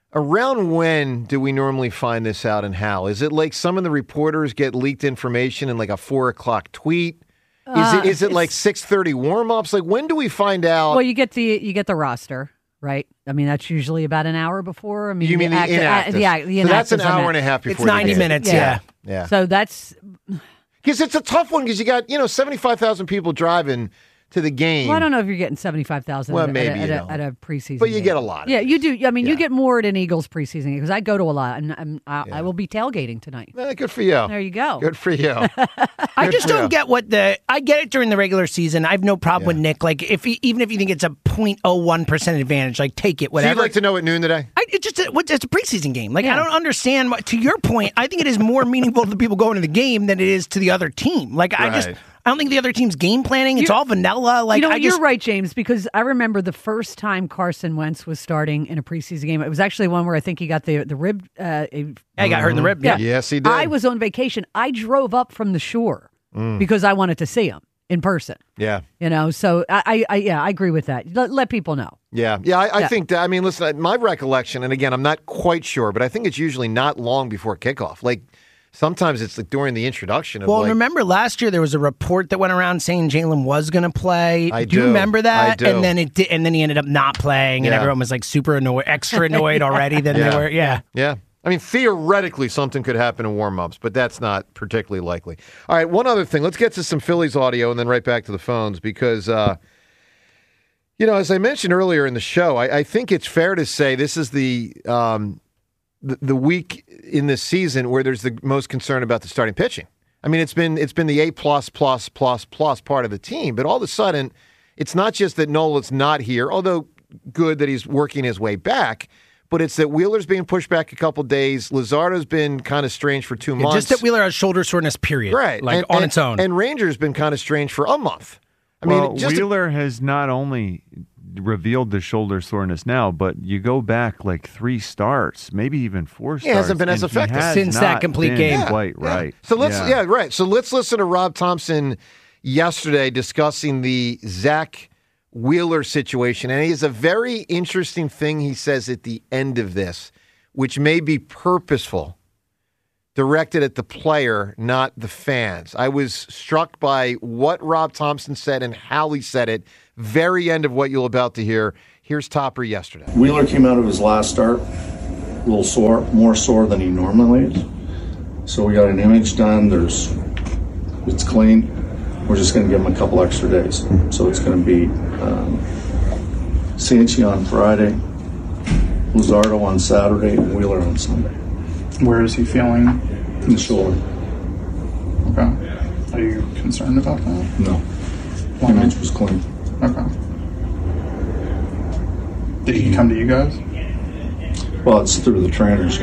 Around when do we normally find this out and how? Is it like some of the reporters get leaked information in like a 4:00 tweet? Is it like 6:30 warm-ups? Like when do we find out? Well, you get the roster, right? I mean, that's usually about an hour before. I mean, you mean the inactives? The so that's an inactives, hour and a half before. It's 90 minutes, yeah. So that's because it's a tough one because you got 75,000 people driving to the game. Well, I don't know if you're getting 75,000 well, maybe at a preseason but you game. get a lot. Yeah, you do. I mean, you get more at an Eagles preseason game because I go to a lot, and I will be tailgating tonight. Good for you. There you go. Good for you. I just don't get I get it during the regular season. I have no problem with Nick. Like even if you think it's a 0.01% advantage, like take it, whatever. So you'd like to know at noon today? It's a preseason game. Like I don't understand. To your point, I think it is more meaningful to the people going to the game than it is to the other team. Like I don't think the other team's game planning. It's all vanilla. Like you're right, James, because I remember the first time Carson Wentz was starting in a preseason game. It was actually one where I think he got the rib. He got hurt in the rib. Yeah. Yes, he did. I was on vacation. I drove up from the shore because I wanted to see him in person. Yeah. So I agree with that. Let people know. Yeah. I think that, I mean, listen, my recollection, and again, I'm not quite sure, but I think it's usually not long before kickoff. Like, sometimes it's like during the introduction. Remember last year there was a report that went around saying Jalen was going to play. I do you remember that? I do. And then and then he ended up not playing, and everyone was like super annoyed, extra annoyed already than they were. Yeah. Yeah. I mean, theoretically, something could happen in warm-ups, but that's not particularly likely. All right, one other thing. Let's get to some Phillies audio and then right back to the phones because, as I mentioned earlier in the show, I think it's fair to say this is the week in this season where there's the most concern about the starting pitching. I mean, it's been the A+++ part of the team, but all of a sudden, it's not just that Nola's not here, although good that he's working his way back, but it's that Wheeler's being pushed back a couple days. Luzardo's been kind of strange for 2 months. Just that Wheeler has shoulder soreness, period. Right. Like on its own. And Ranger's been kind of strange for a month. Wheeler has not only revealed the shoulder soreness now, but you go back like 3 starts, maybe even 4 starts. He hasn't been as effective since that complete game. Quite right. So let's So let's listen to Rob Thompson yesterday discussing the Zach Wheeler situation, and he has a very interesting thing he says at the end of this, which may be purposeful, directed at the player, not the fans. I was struck by what Rob Thompson said and how he said it. Very end of what you're about to hear. Here's Topper yesterday. Wheeler came out of his last start a little sore, more sore than he normally is. So we got an image done. It's clean. We're just going to give him a couple extra days. So it's going to be Sanchi on Friday, Luzardo on Saturday, and Wheeler on Sunday. Where is he feeling? In the shoulder. Okay. Are you concerned about that? No. The image was clean. Okay. Did he come to you guys? Well, it's through the trainers.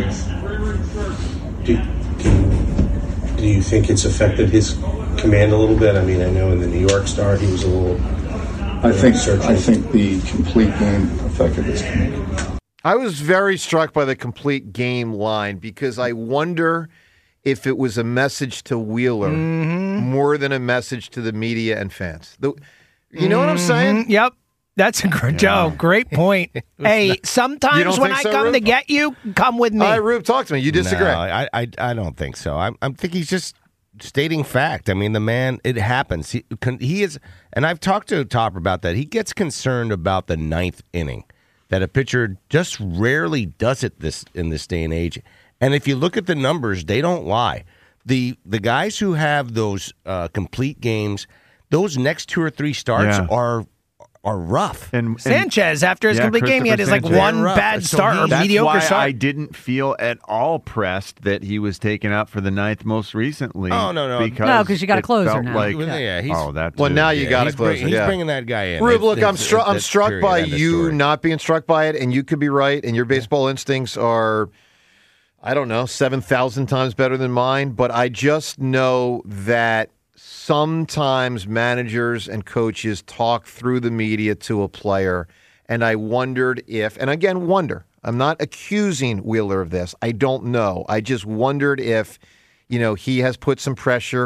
Do you think it's affected his command a little bit? I mean, I know in the New York start he was a little. I think the complete game affected his command. I was very struck by the complete game line because I wonder if it was a message to Wheeler more than a message to the media and fans. You know what I'm saying? Yep. That's a great point. Hey, sometimes when I come to get you, come with me. All right, Rube, talk to me. You disagree? No, I don't think so. I think he's just stating fact. I mean, the man, it happens. He is, and I've talked to Topper about that. He gets concerned about the 9th inning, that a pitcher just rarely does it in this day and age. And if you look at the numbers, they don't lie. The guys who have those complete games, those next 2 or 3 starts are rough. And Sanchez, after his complete game, he had his one bad start or mediocre start. I didn't feel at all pressed that he was taken up for the 9th most recently. Oh, no. Because you got a closer now. Like, now you got a closer. He's bringing that guy in. Rube, look, I'm struck by you not being struck by it, and you could be right, and your baseball instincts are, I don't know, 7,000 times better than mine, but I just know that sometimes managers and coaches talk through the media to a player, and I wondered if, and again, I'm not accusing Wheeler of this. I don't know. I just wondered if, he has put some pressure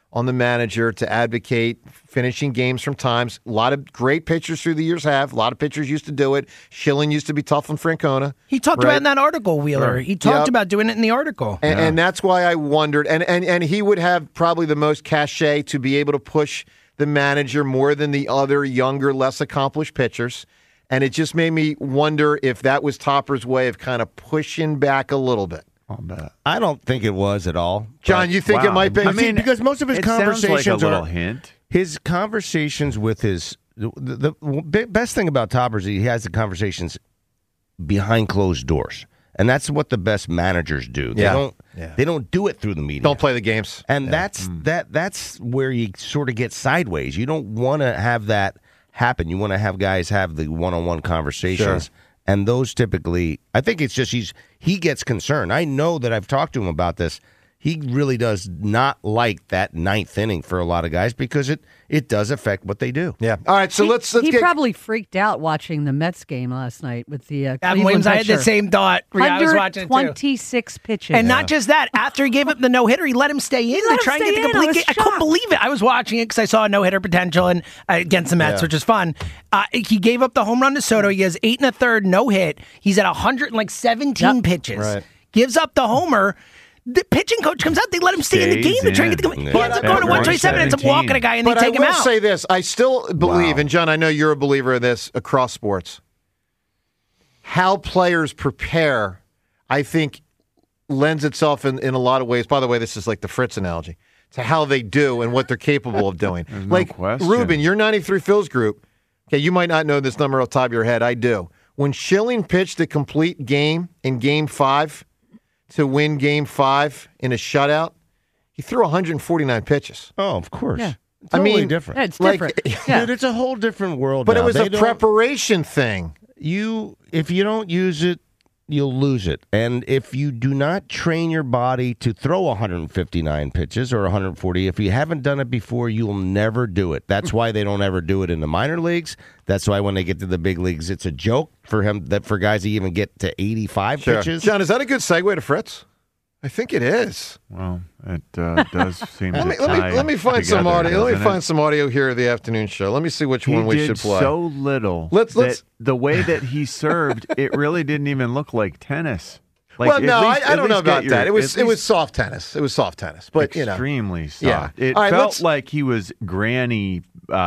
on the manager to advocate finishing games from times. A lot of great pitchers through the years have. A lot of pitchers used to do it. Schilling used to be tough on Francona. He talked about it in that article, Wheeler. Right. He talked about doing it in the article. And that's why I wondered. And he would have probably the most cachet to be able to push the manager more than the other younger, less accomplished pitchers. And it just made me wonder if that was Topper's way of kind of pushing back a little bit. I don't think it was at all. John, you think it might be? I mean, because most of his conversations sounds like a little are hint. His conversations with the best thing about Topper is he has the conversations behind closed doors, and that's what the best managers do. They don't do it through the media. Don't play the games, and that's where you sort of get sideways. You don't want to have that happen. You want to have guys have the one-on-one conversations. Sure. And those typically, I think it's just he gets concerned. I know that I've talked to him about this. He really does not like that ninth inning for a lot of guys because it does affect what they do. Yeah. All right, so let's He probably freaked out watching the Mets game last night with the Adam Williams. I had the same thought. I was watching it too. 126 pitches. And not just that. After he gave up the no-hitter, he let him stay in to try and get the complete game. I couldn't believe it. I was watching it because I saw a no-hitter potential and against the Mets, which is fun. He gave up the home run to Soto. He has 8 1/3, no hit. He's at 117 pitches. Right. Gives up the homer. The pitching coach comes out. They let him stay in the game to try and get the game. He ends up going to 127, ends up walking a guy, and they take him out. But I will say this. I still believe, and John, I know you're a believer of this across sports, how players prepare, I think, lends itself in a lot of ways. By the way, this is like the Fritz analogy, to how they do and what they're capable of doing. Like, Ruben, your 93 Phils group, okay, you might not know this number off the top of your head. I do. When Schilling pitched a complete game in Game 5, to win Game 5 in a shutout, he threw 149 pitches. Oh, of course. Yeah. Totally different. Yeah, it's different. Dude, it's a whole different world But now. it was a preparation thing. If you don't use it, you'll lose it. And if you do not train your body to throw 159 pitches or 140, if you haven't done it before, you'll never do it. That's why they don't ever do it in the minor leagues. That's why when they get to the big leagues, it's a joke for guys to even get to 85 pitches. John, is that a good segue to Fritz? I think it is. Well, it does seem to let me find some audio. Let me find some audio here of the afternoon show. Let me see which one we should play. So little. Let's the way that he served, it really didn't even look like tennis. Like, well, no, I don't know about that. It was soft tennis. It was soft tennis, but extremely soft. Yeah. It felt like he was granny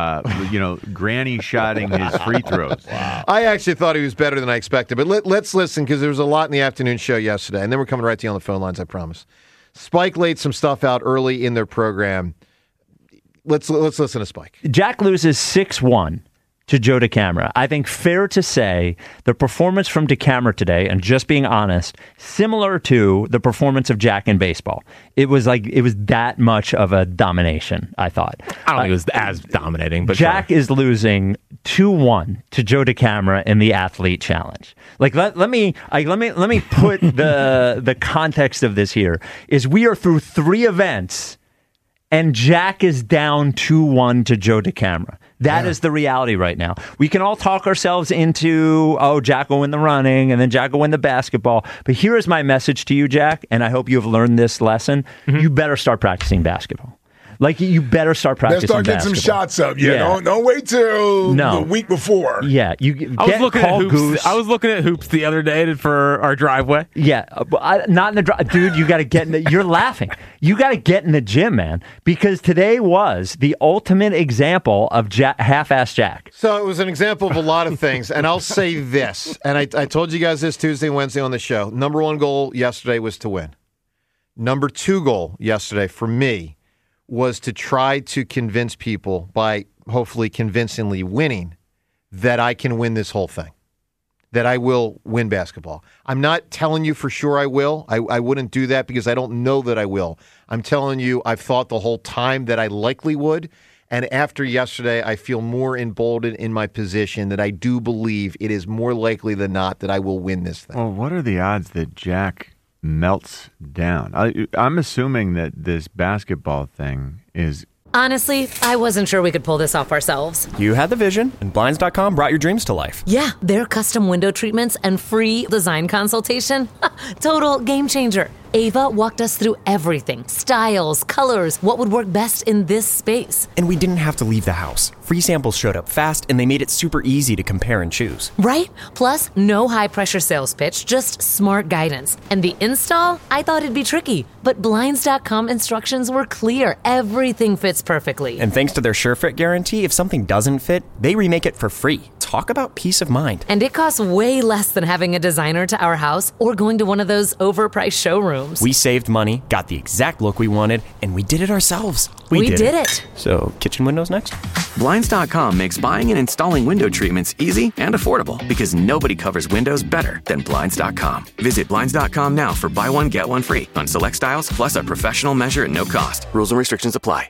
shotting his free throws. Wow. I actually thought he was better than I expected. But let's listen because there was a lot in the afternoon show yesterday, and then we're coming right to you on the phone lines. I promise. Spike laid some stuff out early in their program. Let's listen to Spike. Jack loses 6-1 to Joe DeCamara. I think fair to say the performance from DeCamara today, and just being honest, similar to the performance of Jack in baseball. It was that much of a domination, I thought. I don't think it was as dominating, but Jack is losing 2-1 to Joe DeCamara in the Athlete Challenge. Like let me put the context of this here is we are through 3 events and Jack is down 2-1 to Joe DeCamara. That is the reality right now. We can all talk ourselves into, Jack will win the running, and then Jack will win the basketball. But here is my message to you, Jack, and I hope you have learned this lesson. Mm-hmm. You better start practicing basketball. Like, you better start practicing basketball. Let's start getting some shots up. Yeah. Don't wait till the week before. Yeah. I was looking at hoops. I was looking at hoops the other day for our driveway. Yeah. Not in the drive. Dude, you got to get in the... You're laughing. You got to get in the gym, man, because today was the ultimate example of half-ass Jack. So it was an example of a lot of things, and I'll say this, and I told you guys this Tuesday and Wednesday on the show. Number 1 goal yesterday was to win. Number 2 goal yesterday for me was to try to convince people by hopefully convincingly winning that I can win this whole thing, that I will win basketball. I'm not telling you for sure I will. I wouldn't do that because I don't know that I will. I'm telling you I've thought the whole time that I likely would, and after yesterday I feel more emboldened in my position that I do believe it is more likely than not that I will win this thing. Well, what are the odds that Jack melts down? I'm assuming that this basketball thing is... Honestly, I wasn't sure we could pull this off ourselves. You had the vision, and Blinds.com brought your dreams to life. Yeah, their custom window treatments and free design consultation. Total game changer. Ava walked us through everything, styles, colors, what would work best in this space. And we didn't have to leave the house. Free samples showed up fast, and they made it super easy to compare and choose. Right? Plus, no high-pressure sales pitch, just smart guidance. And the install? I thought it'd be tricky, but Blinds.com instructions were clear. Everything fits perfectly. And thanks to their SureFit guarantee, if something doesn't fit, they remake it for free. Talk about peace of mind. And it costs way less than having a designer to our house or going to one of those overpriced showrooms. We saved money, got the exact look we wanted, and we did it ourselves. We did it. So, kitchen windows next? Blinds.com makes buying and installing window treatments easy and affordable because nobody covers windows better than Blinds.com. Visit Blinds.com now for buy one, get one free on select styles, plus a professional measure at no cost. Rules and restrictions apply.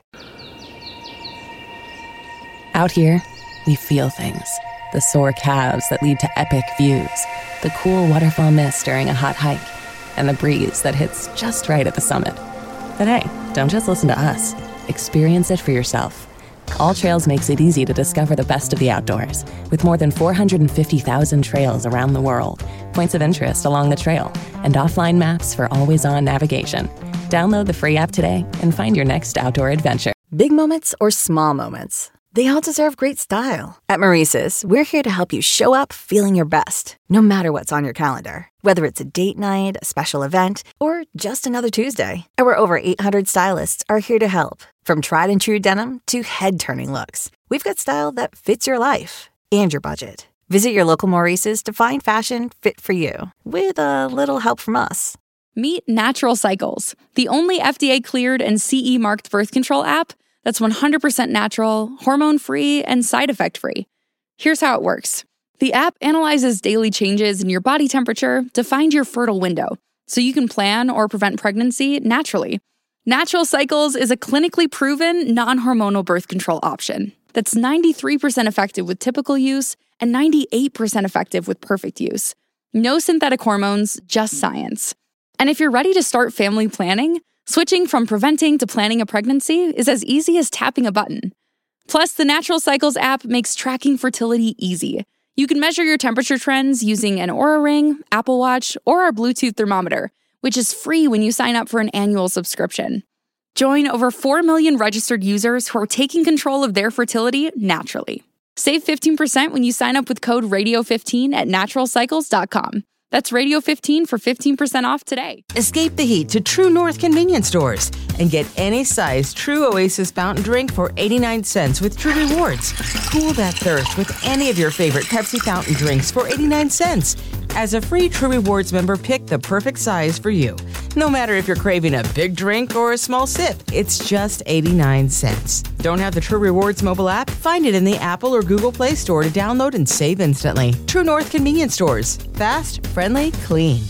Out here, we feel things. The sore calves that lead to epic views, the cool waterfall mist during a hot hike, and the breeze that hits just right at the summit. But hey, don't just listen to us. Experience it for yourself. All Trails makes it easy to discover the best of the outdoors, with more than 450,000 trails around the world, points of interest along the trail, and offline maps for always-on navigation. Download the free app today and find your next outdoor adventure. Big moments or small moments, they all deserve great style. At Maurice's, we're here to help you show up feeling your best, no matter what's on your calendar. Whether it's a date night, a special event, or just another Tuesday, our over 800 stylists are here to help. From tried and true denim to head-turning looks, we've got style that fits your life and your budget. Visit your local Maurice's to find fashion fit for you, with a little help from us. Meet Natural Cycles, the only FDA-cleared and CE-marked birth control app that's 100% natural, hormone-free, and side effect-free. Here's how it works. The app analyzes daily changes in your body temperature to find your fertile window, so you can plan or prevent pregnancy naturally. Natural Cycles is a clinically proven, non-hormonal birth control option that's 93% effective with typical use and 98% effective with perfect use. No synthetic hormones, just science. And if you're ready to start family planning, switching from preventing to planning a pregnancy is as easy as tapping a button. Plus, the Natural Cycles app makes tracking fertility easy. You can measure your temperature trends using an Oura Ring, Apple Watch, or our Bluetooth thermometer, which is free when you sign up for an annual subscription. Join over 4 million registered users who are taking control of their fertility naturally. Save 15% when you sign up with code RADIO15 at naturalcycles.com. That's Radio15 for 15% off today. Escape the heat to True North convenience stores and get any size True Oasis fountain drink for 89 cents with True Rewards. Cool that thirst with any of your favorite Pepsi fountain drinks for 89 cents. As a free True Rewards member, pick the perfect size for you. No matter if you're craving a big drink or a small sip, it's just 89 cents. Don't have the True Rewards mobile app? Find it in the Apple or Google Play Store to download and save instantly. True North convenience stores. Fast, friendly, clean.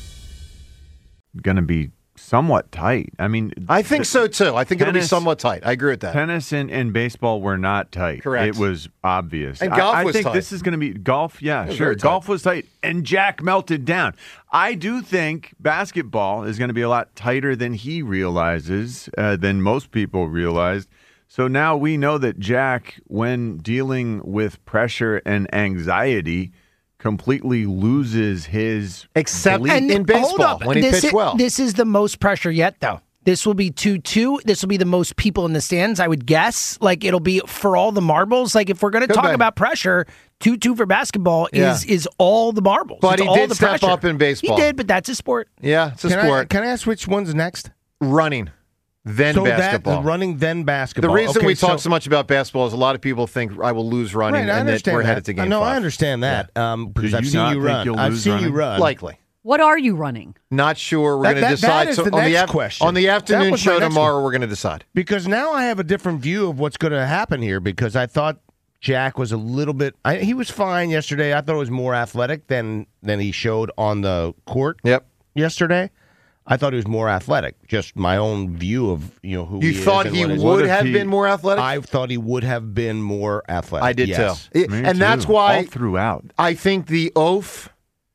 Going to be somewhat tight. I mean, I think so too. I think it'll be somewhat tight. I agree with that. Tennis and baseball were not tight. Correct. It was obvious. And golf was tight. I think tight. this is going to be golf. Yeah, was sure. very tight. Golf was tight, and Jack melted down. I do think basketball is going to be a lot tighter than he realizes, than most people realized. So now we know that Jack, when dealing with pressure and anxiety, completely loses his except belief. in baseball when he pitched well. This is the most pressure yet, though. This will be 2-2. This will be the most people in the stands, I would guess. Like, it'll be for all the marbles. Like, if we're going to talk about pressure, 2-2 for basketball is all the marbles. But it's he all did the step pressure. up in baseball. He did, but that's a sport. Yeah, it's a sport. Can I ask which one's next? Running. Then basketball. Running, then basketball. The reason we talk so much about basketball is a lot of people think I will lose running and that we're headed to game 5. No, I understand that because I've seen you run. I've seen you run. Likely. What are you running? Not sure. We're going to decide. That is so the next question. On the afternoon show tomorrow, we're going to decide. Because now I have a different view of what's going to happen here because I thought Jack was a little bit he was fine yesterday. I thought it was more athletic than he showed on the court yesterday. I thought he was more athletic. Just my own view of who he is. You thought he would have been more athletic? I thought he would have been more athletic. I did yes. too. And that's why all throughout. I think the Oaf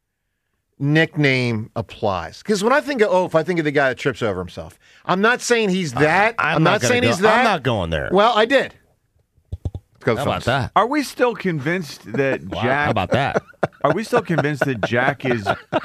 nickname applies. Because when I think of Oaf, I think of the guy that trips over himself. I'm not saying he's that. I'm not saying he's that. I'm not going there. Well, I did. Go, How about Phillips. that? Are we still convinced that Wow, Jack? how about that? Are we still convinced that Jack is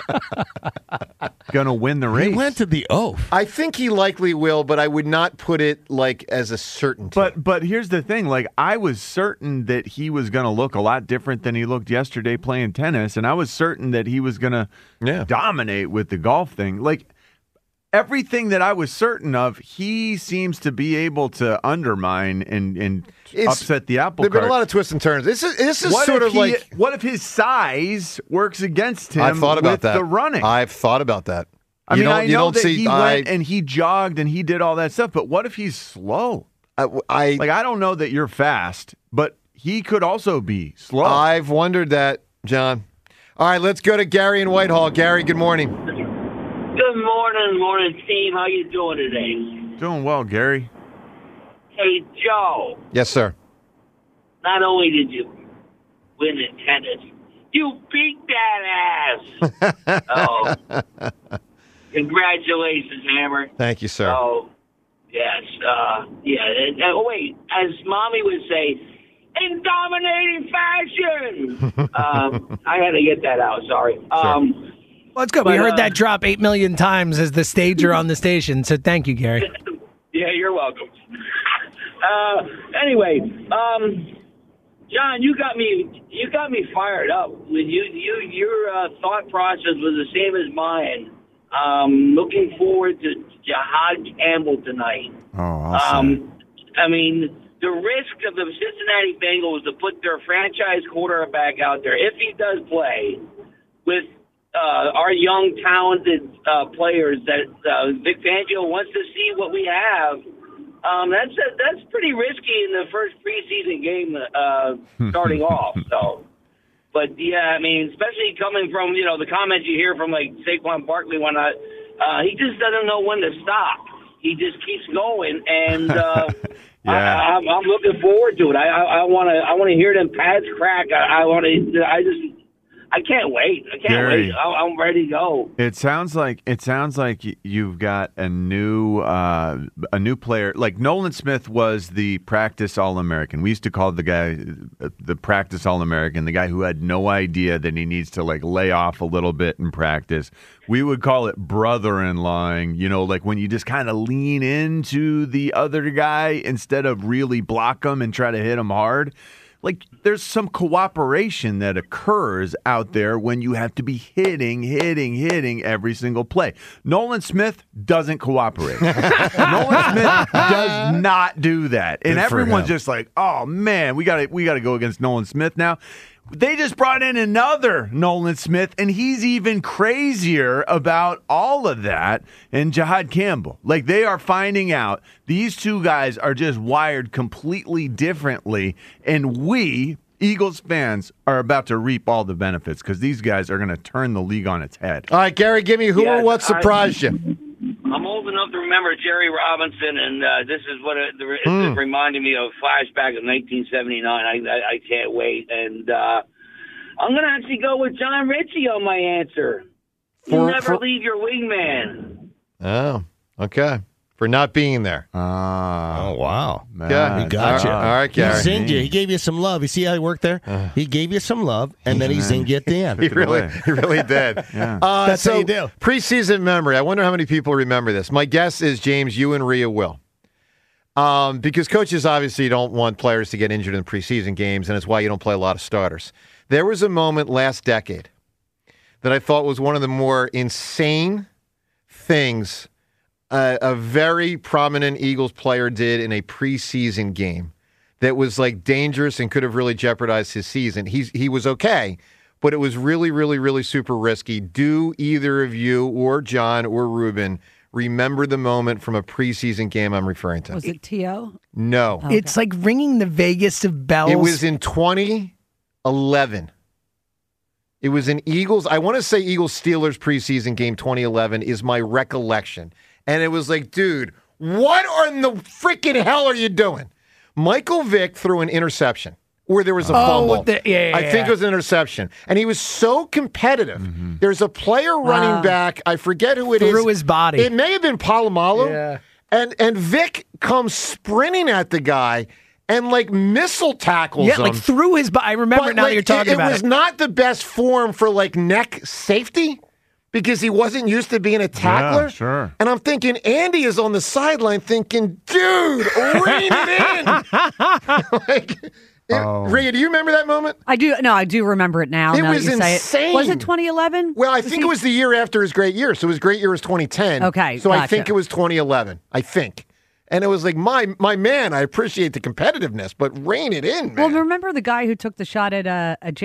going to win the race? He went to the oath. I think he likely will, but I would not put it like as a certainty. But here's the thing. Like, I was certain that he was going to look a lot different than he looked yesterday playing tennis, and I was certain that he was going to dominate with the golf thing. Like, everything that I was certain of, he seems to be able to undermine and upset the apple cart. There've been a lot of twists and turns. This is What sort if of like what if his size works against him? I've thought about with that. the running. I've thought about that. I You mean, don't- I you know don't that see- he went and he jogged and he did all that stuff, but what if he's slow? I don't know that you're fast, but he could also be slow. I've wondered that, John. All right, let's go to Gary in Whitehall. Gary, good morning. Good morning, team. How you doing today? Doing well, Gary. Hey, Joe. Yes, sir. Not only did you win in tennis, you beat that ass. Oh, congratulations, Hammer. Thank you, sir. Oh, yes. Wait, as Mommy would say, in dominating fashion. I had to get that out. Sorry. Well, it's good. We heard that drop 8 million times as the stager on the station. So thank you, Gary. Yeah, you're welcome. Anyway, John, you got me fired up. With your thought process was the same as mine. Looking forward to Jahad Campbell tonight. Oh, awesome. I mean, the risk of the Cincinnati Bengals to put their franchise quarterback out there, if he does play, with our young, talented players that Vic Fangio wants to see what we have. That's pretty risky in the first preseason game starting off. So, but yeah, I mean, especially coming from the comments you hear from like Saquon Barkley when he just doesn't know when to stop. He just keeps going, and I'm looking forward to it. I want to hear them pads crack. I can't wait. Gary, wait. I'm ready to go. It sounds like you've got a new player. Like Nolan Smith was the practice All-American. We used to call the guy the practice All-American, the guy who had no idea that he needs to like lay off a little bit in practice. We would call it brother-in-lawing, like when you just kind of lean into the other guy instead of really block him and try to hit him hard. Like, there's some cooperation that occurs out there when you have to be hitting every single play. Nolan Smith doesn't cooperate. Nolan Smith does not do that. And everyone's just like, oh, man, we gotta go against Nolan Smith now. They just brought in another Nolan Smith, and he's even crazier about all of that. And Jahad Campbell, like they are finding out these two guys are just wired completely differently, and we, Eagles fans, are about to reap all the benefits because these guys are going to turn the league on its head. All right, Gary, give me who or what surprised you. I'm old enough to remember Jerry Robinson, and this is what it reminded me of flashback of 1979. I can't wait. And I'm going to actually go with John Ritchie on my answer. You never leave your wingman. Oh, okay. For not being there. Oh, wow. Yeah, he got you. All right, Gary. He zinged you. He gave you some love. You see how he worked there? He gave you some love, and then he zinged you at the end. He really did. Yeah. That's how you do. Preseason memory. I wonder how many people remember this. My guess is, James, you and Rhea will. Because coaches obviously don't want players to get injured in preseason games, and it's why you don't play a lot of starters. There was a moment last decade that I thought was one of the more insane things a very prominent Eagles player did in a preseason game that was like dangerous and could have really jeopardized his season. He was okay, but it was really, really, really super risky. Do either of you or John or Ruben remember the moment from a preseason game I'm referring to? Was it T.O.? No. Okay. It's like ringing the Vegas of bells. It was in 2011. It was an Eagles, I want to say Eagles-Steelers preseason game 2011 is my recollection. And it was like, dude, what in the freaking hell are you doing? Michael Vick threw an interception where there was a fumble. I think it was an interception. And he was so competitive. Mm-hmm. There's a player running back. I forget who it is. Through his body. It may have been Palomalu. Yeah. And Vick comes sprinting at the guy. and like missile tackles him. like through his body. I remember it now that you're talking about it. It was not the best form for like neck safety because he wasn't used to being a tackler. Yeah, sure. And I'm thinking Andy is on the sideline thinking, dude, rein it in. Ray, do you remember that moment? I do. No, I do remember it now. It now was that you say insane. It. Was it 2011? Well, I think it was the year after his great year. So his great year was 2010. Okay, So I gotcha. think it was 2011. I think. And it was like, my man, I appreciate the competitiveness, but rein it in, man. Well, remember the guy who took the shot at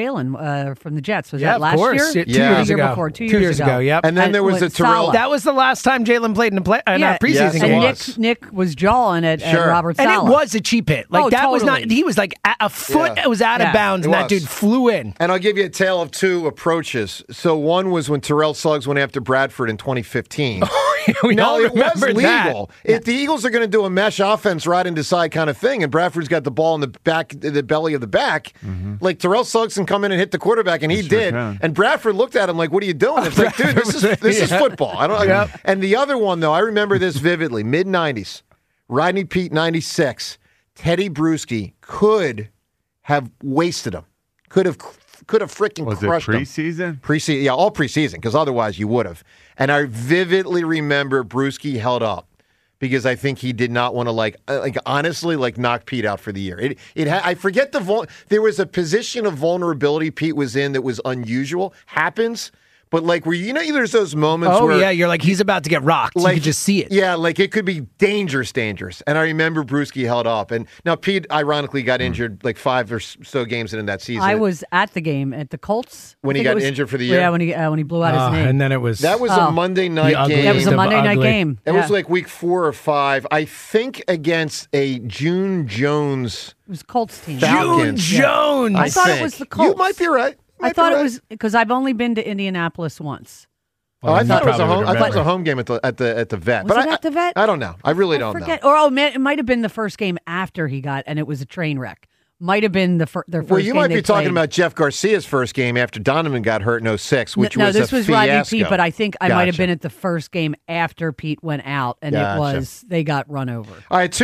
Jalen from the Jets? Was that of last course. year? 2 years ago. Before, 2 years ago. Yep. And then there was the Terrell. Saleh. That was the last time Jalen played in a preseason game. And Nick was jawing at Robert And Saleh. it was a cheap hit. Like that was not. He was like a foot. Yeah. It was out of bounds, and that was. dude flew in. And I'll give you a tale of two approaches. So one was when Terrell Suggs went after Bradford in 2015. We all it was remember that. legal. If the Eagles are going to do a mesh offense right into side kind of thing, and Bradford's got the ball in the back, the belly of the back, like Terrell Suggs can come in and hit the quarterback, and he did. can. And Bradford looked at him like, "What are you doing?" It's like, dude, this is football. I don't. And the other one though, I remember this vividly. Mid '90s, Rodney Peete '96. Teddy Bruschi could have wasted him. Could have freaking Was it crushed him. preseason? Preseason, yeah, all preseason, because otherwise you would have. And I vividly remember Bruschi held up because I think he did not want to honestly knock Pete out for the year. I forget there was a position of vulnerability Pete was in that was unusual. Happens. But there's those moments where you're like, he's about to get rocked. You can just see it. Yeah, like it could be dangerous. And I remember Bruschi held up. And now Pete ironically got injured like 5 or so games into that season. I was at the game at the Colts. When he got injured for the year? Yeah, when he blew out his knee. And then it was... That was a Monday night game. That was a Monday night game. It was like week 4 or 5. I think against a June Jones. It was Colts team. Falcons. June Jones! I thought it was the Colts. You might be right. I thought it was because I've only been to Indianapolis once. Oh, I thought it was a home. I thought it was a home game at the vet. Was it at the vet? I don't know. I really don't know. Or man, it might have been the first game after he got, and it was a train wreck. Might have been their first. Well, you game might be they talking played. about Jeff Garcia's first game after Donovan got hurt in 06, which was this a was Rodney fiasco. Peete, but I think I might have Gotcha. been at the first game after Pete went out, and they got run over. All right,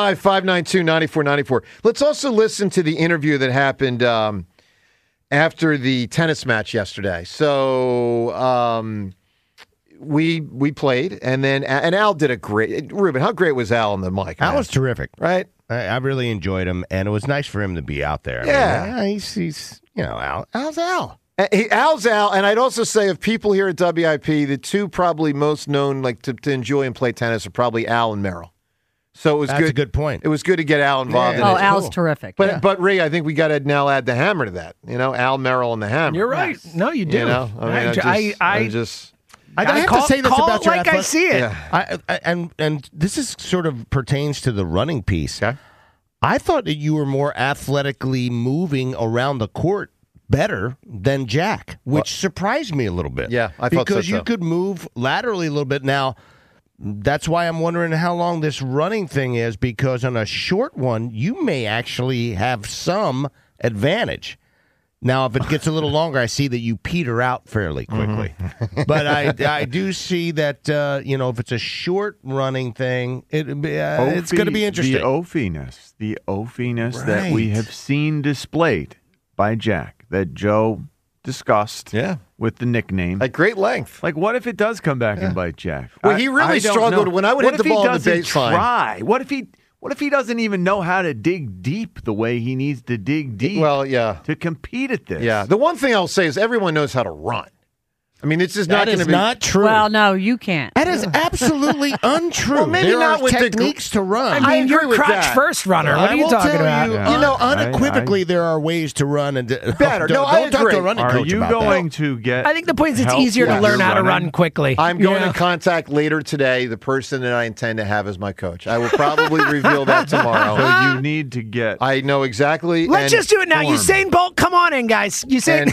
215-592-9494. Let's also listen to the interview that happened after the tennis match yesterday. So we played, and Al did a great. Ruben, how great was Al on the mic? Al was terrific, right? I really enjoyed him, and it was nice for him to be out there. Yeah, I mean, he's Al's Al. Al's Al, and I'd also say of people here at WIP, the two probably most known to enjoy and play tennis are probably Al and Merrill. So it was That's a good point. It was good to get Al involved in it. Al's terrific. But Ray, I think we got to now add the hammer to that. Al, Merrill, and the hammer. You're right. Yes. No, you do. I have to say this about your like I see it. Yeah. And this is sort of pertains to the running piece. Okay. I thought that you were more athletically moving around the court better than Jack, which surprised me a little bit. Yeah, I thought so, because you too. could move laterally a little bit. Now, that's why I'm wondering how long this running thing is, because on a short one, you may actually have some advantage. Now, if it gets a little longer, I see that you peter out fairly quickly. But I do see that, if it's a short running thing, it's going to be interesting. The oafiness that we have seen displayed by Jack, that Joe discussed with the nickname. At great length. Like, what if it does come back and bite Jack? Well, he really struggled when I would hit the ball on the baseline. Try? What if he doesn't even know how to dig deep the way he needs to dig deep? Well, yeah. To compete at this. Yeah. The one thing I'll say is everyone knows how to run. I mean, it's just not going to be. Not true. Well, no, you can't. That is absolutely untrue. Well, maybe there not are with techniques to run. I mean, agree you're with crotch that. first runner. What are you talking about? Unequivocally, there are ways to run and better. Don't talk to a running Are coach you about going that. to get? I think the point is it's help easier to with learn your how to running? run quickly. I'm going to contact later today the person that I intend to have as my coach. I will probably reveal that tomorrow. So you need to get. I know exactly. Let's just do it now. form. Usain Bolt, come on in, guys. Usain.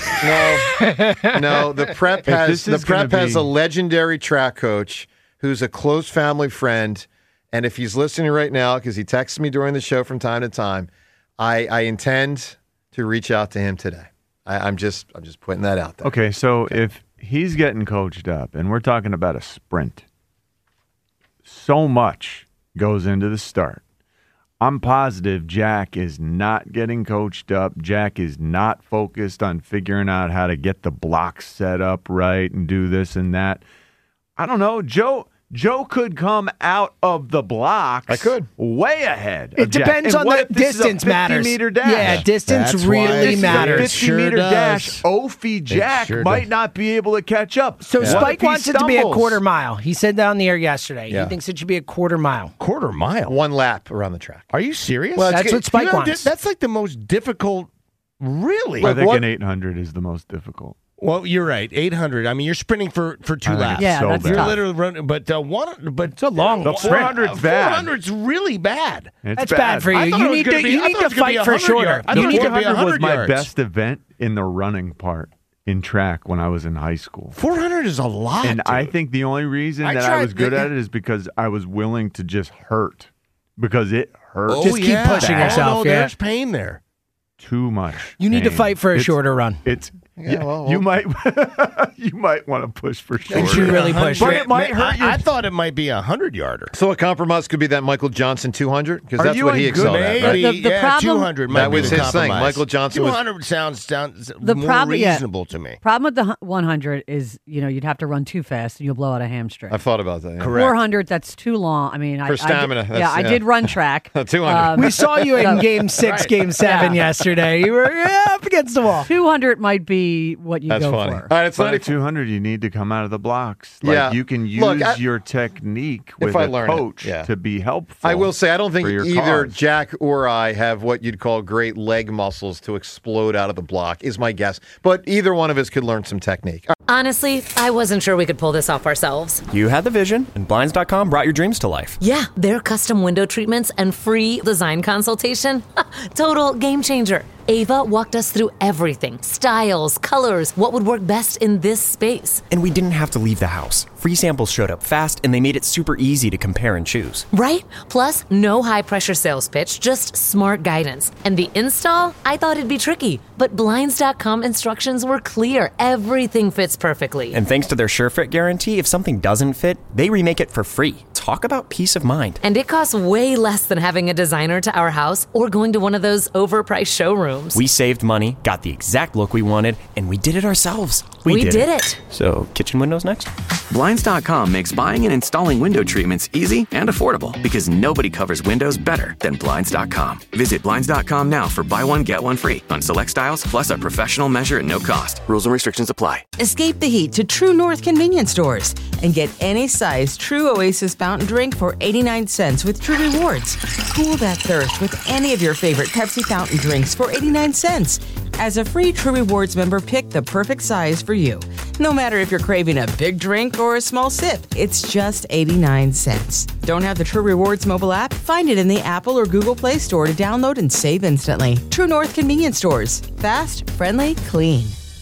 No, the prep has a legendary track coach who's a close family friend, and if he's listening right now, because he texts me during the show from time to time, I intend to reach out to him today. I'm just putting that out there. Okay, so if he's getting coached up, and we're talking about a sprint, so much goes into the start. I'm positive Jack is not getting coached up. Jack is not focused on figuring out how to get the blocks set up right and do this and that. I don't know. Joe could come out of the blocks. I could. Way ahead. It depends on the distance matters. 50-meter dash. Yeah, distance really matters. 50-meter dash. Ophi Jack might not be able to catch up. So Spike wants it to be a quarter mile. He said that on the air yesterday. Yeah. He thinks it should be a quarter mile. Quarter mile? 1 lap around the track. Are you serious? Well, that's what Spike wants. That's like the most difficult, really. I think an 800 is the most difficult. Well, you're right. 800. I mean, you're sprinting for 2 laps. Yeah, that's You're tough. literally running, but it's a long. The 400's bad. 400's really bad. That's bad for you. I thought You it was need to fight for shorter. I thought it was going to be 400 was 100 my yards. best event in the running part in track when I was in high school. 400 is a lot. And I dude. think the only reason I that I tried- was good at it is because I was willing to just hurt. Because it hurt. Oh, Just keep pushing bad. yourself, Oh, no, yeah. there's pain there. Too much. You need to pain. fight for a shorter run. You might want to push for shorter. You should really push. But it might hurt you. I thought it might be a 100-yarder. So a compromise could be that Michael Johnson 200? Because that's what he excelled at, right? Maybe, The problem- 200 might That be was the his thing. compromise. Michael Johnson was- 200 sounds The more problem- yeah. reasonable to me. Problem with the 100 is, you'd have to run too fast and you'll blow out a hamstring. I've thought about that. Yeah. Correct. 400, that's too long. I mean, For stamina, I that's- I yeah. did run track. 200. We saw you in Game 6, Game 7 yesterday. You were up against the wall. 200 might be what you That's go funny. for. All right, it's But not at 200, you need to come out of the blocks. Like, Yeah. you can use Look, your technique if with I a learn it, coach yeah. to be helpful. I will say, I don't think for your either cause. Jack or I have what you'd call great leg muscles to explode out of the block, is my guess. But either one of us could learn some technique. Honestly, I wasn't sure we could pull this off ourselves. You had the vision, and Blinds.com brought your dreams to life. Yeah, their custom window treatments and free design consultation. Total game changer. Ava walked us through everything. Styles, colors, what would work best in this space. And we didn't have to leave the house. Free samples showed up fast, and they made it super easy to compare and choose. Right? Plus, no high-pressure sales pitch, just smart guidance. And the install? I thought it'd be tricky, but Blinds.com instructions were clear. Everything fits perfectly. And thanks to their SureFit guarantee, if something doesn't fit, they remake it for free. Talk about peace of mind. And it costs way less than having a designer to our house or going to one of those overpriced showrooms. We saved money, got the exact look we wanted, and we did it ourselves. We did it. So, kitchen windows next? Blinds.com makes buying and installing window treatments easy and affordable because nobody covers windows better than Blinds.com. Visit Blinds.com now for buy one, get one free on select styles, plus a professional measure at no cost. Rules and restrictions apply. Escape the heat to True North convenience stores and get any size True Oasis fountain drink for 89 cents with True Rewards. Cool that thirst with any of your favorite Pepsi fountain drinks for 89 cents. As a free True Rewards member, pick the perfect size for you. No matter if you're craving a big drink or a small sip, it's just 89 cents. Don't have the True Rewards mobile app? Find it in the Apple or Google Play Store to download and save instantly. True North convenience stores. Fast, friendly, clean.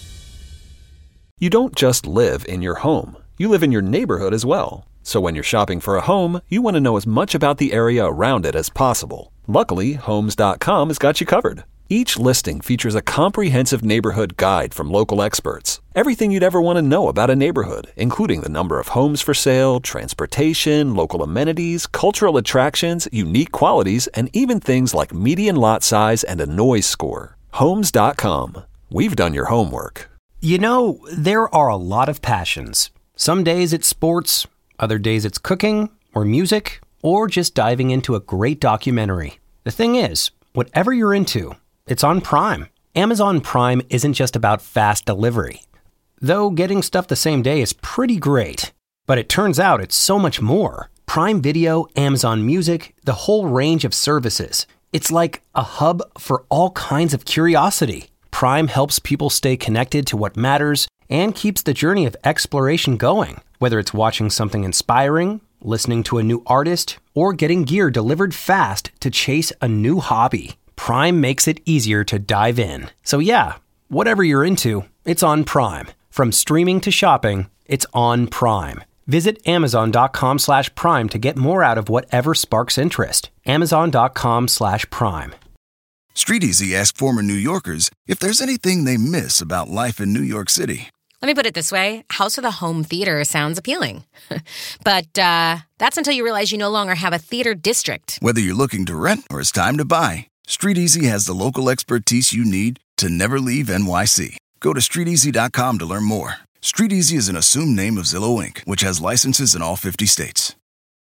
You don't just live in your home. You live in your neighborhood as well. So when you're shopping for a home, you want to know as much about the area around it as possible. Luckily, Homes.com has got you covered. Each listing features a comprehensive neighborhood guide from local experts. Everything you'd ever want to know about a neighborhood, including the number of homes for sale, transportation, local amenities, cultural attractions, unique qualities, and even things like median lot size and a noise score. Homes.com. We've done your homework. You know, there are a lot of passions. Some days it's sports, other days it's cooking, or music, or just diving into a great documentary. The thing is, whatever you're into, it's on Prime. Amazon Prime isn't just about fast delivery. Though getting stuff the same day is pretty great. But it turns out it's so much more. Prime Video, Amazon Music, the whole range of services. It's like a hub for all kinds of curiosity. Prime helps people stay connected to what matters and keeps the journey of exploration going. Whether it's watching something inspiring, listening to a new artist, or getting gear delivered fast to chase a new hobby. Prime makes it easier to dive in. So yeah, whatever you're into, it's on Prime. From streaming to shopping, it's on Prime. Visit Amazon.com/Prime to get more out of whatever sparks interest. Amazon.com/Prime. StreetEasy asked former New Yorkers if there's anything they miss about life in New York City. Let me put it this way. House of the Home Theater sounds appealing. But that's until you realize you no longer have a theater district. Whether you're looking to rent or it's time to buy, StreetEasy has the local expertise you need to never leave NYC. Go to StreetEasy.com to learn more. StreetEasy is an assumed name of Zillow Inc., which has licenses in all 50 states.